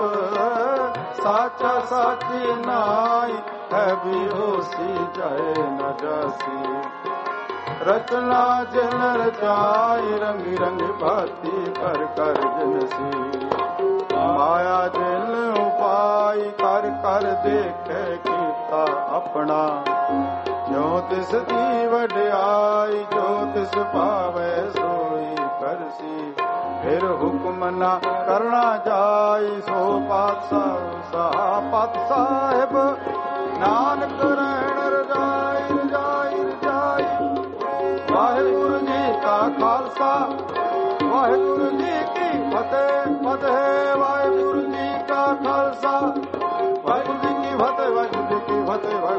ਸਾਚਾ ਸਾਚੀ ਨਾਈ ਹੈ ਵੀ ਹੋਸੀ ਜਾਏ ਨ ਜਾਸੀ ਰਚਨਾ ਜਿਨ ਰਚਾਈ ਰੰਗੀ ਰੰਗੀ ਭਾਤੀ ਕਰ ਕਰ ਜਿਨਸੀ ਮਾਇਆ ਜਿਨ ਉਪਾਈ ਕਰ ਕਰ ਦੇਖੇ ਕੀਤਾ ਆਪਣਾ ਜੋ ਤਿਸ ਦੀ ਵਡਿਆਈ ਜੋ ਤਿਸ ਭਾਵੇ ਸੋਈ ਕਰਸੀ ਫਿਰ ਹੁਕਮ ਨਾ ਕਰਨਾ ਜਾਈ ਸੋ ਪਾਤਸ਼ਾਹ ਸਹਾ ਪਤ ਸਾਹਿਬ ਨਾਨਕ ਰਹਿਣ ਰਜਾਈ ਰਜਾਈ ਰਜਾਈ ਵਾਹਿਗੁਰੂ ਜੀ ਕਾ ਖਾਲਸਾ ਵਾਹਿਗੁਰੂ ਜੀ ਕੀ ਫਤਿਹ ਫਤਿਹ ਵਾਹਿਗੁਰੂ ਜੀ ਕਾ ਖਾਲਸਾ ਵਾਹਿਗੁਰੂ ਜੀ ਕੀ ਫਤਿਹ ਵਾਹਿਗੁਰੂ ਜੀ ਕੀ ਫਤਿਹ।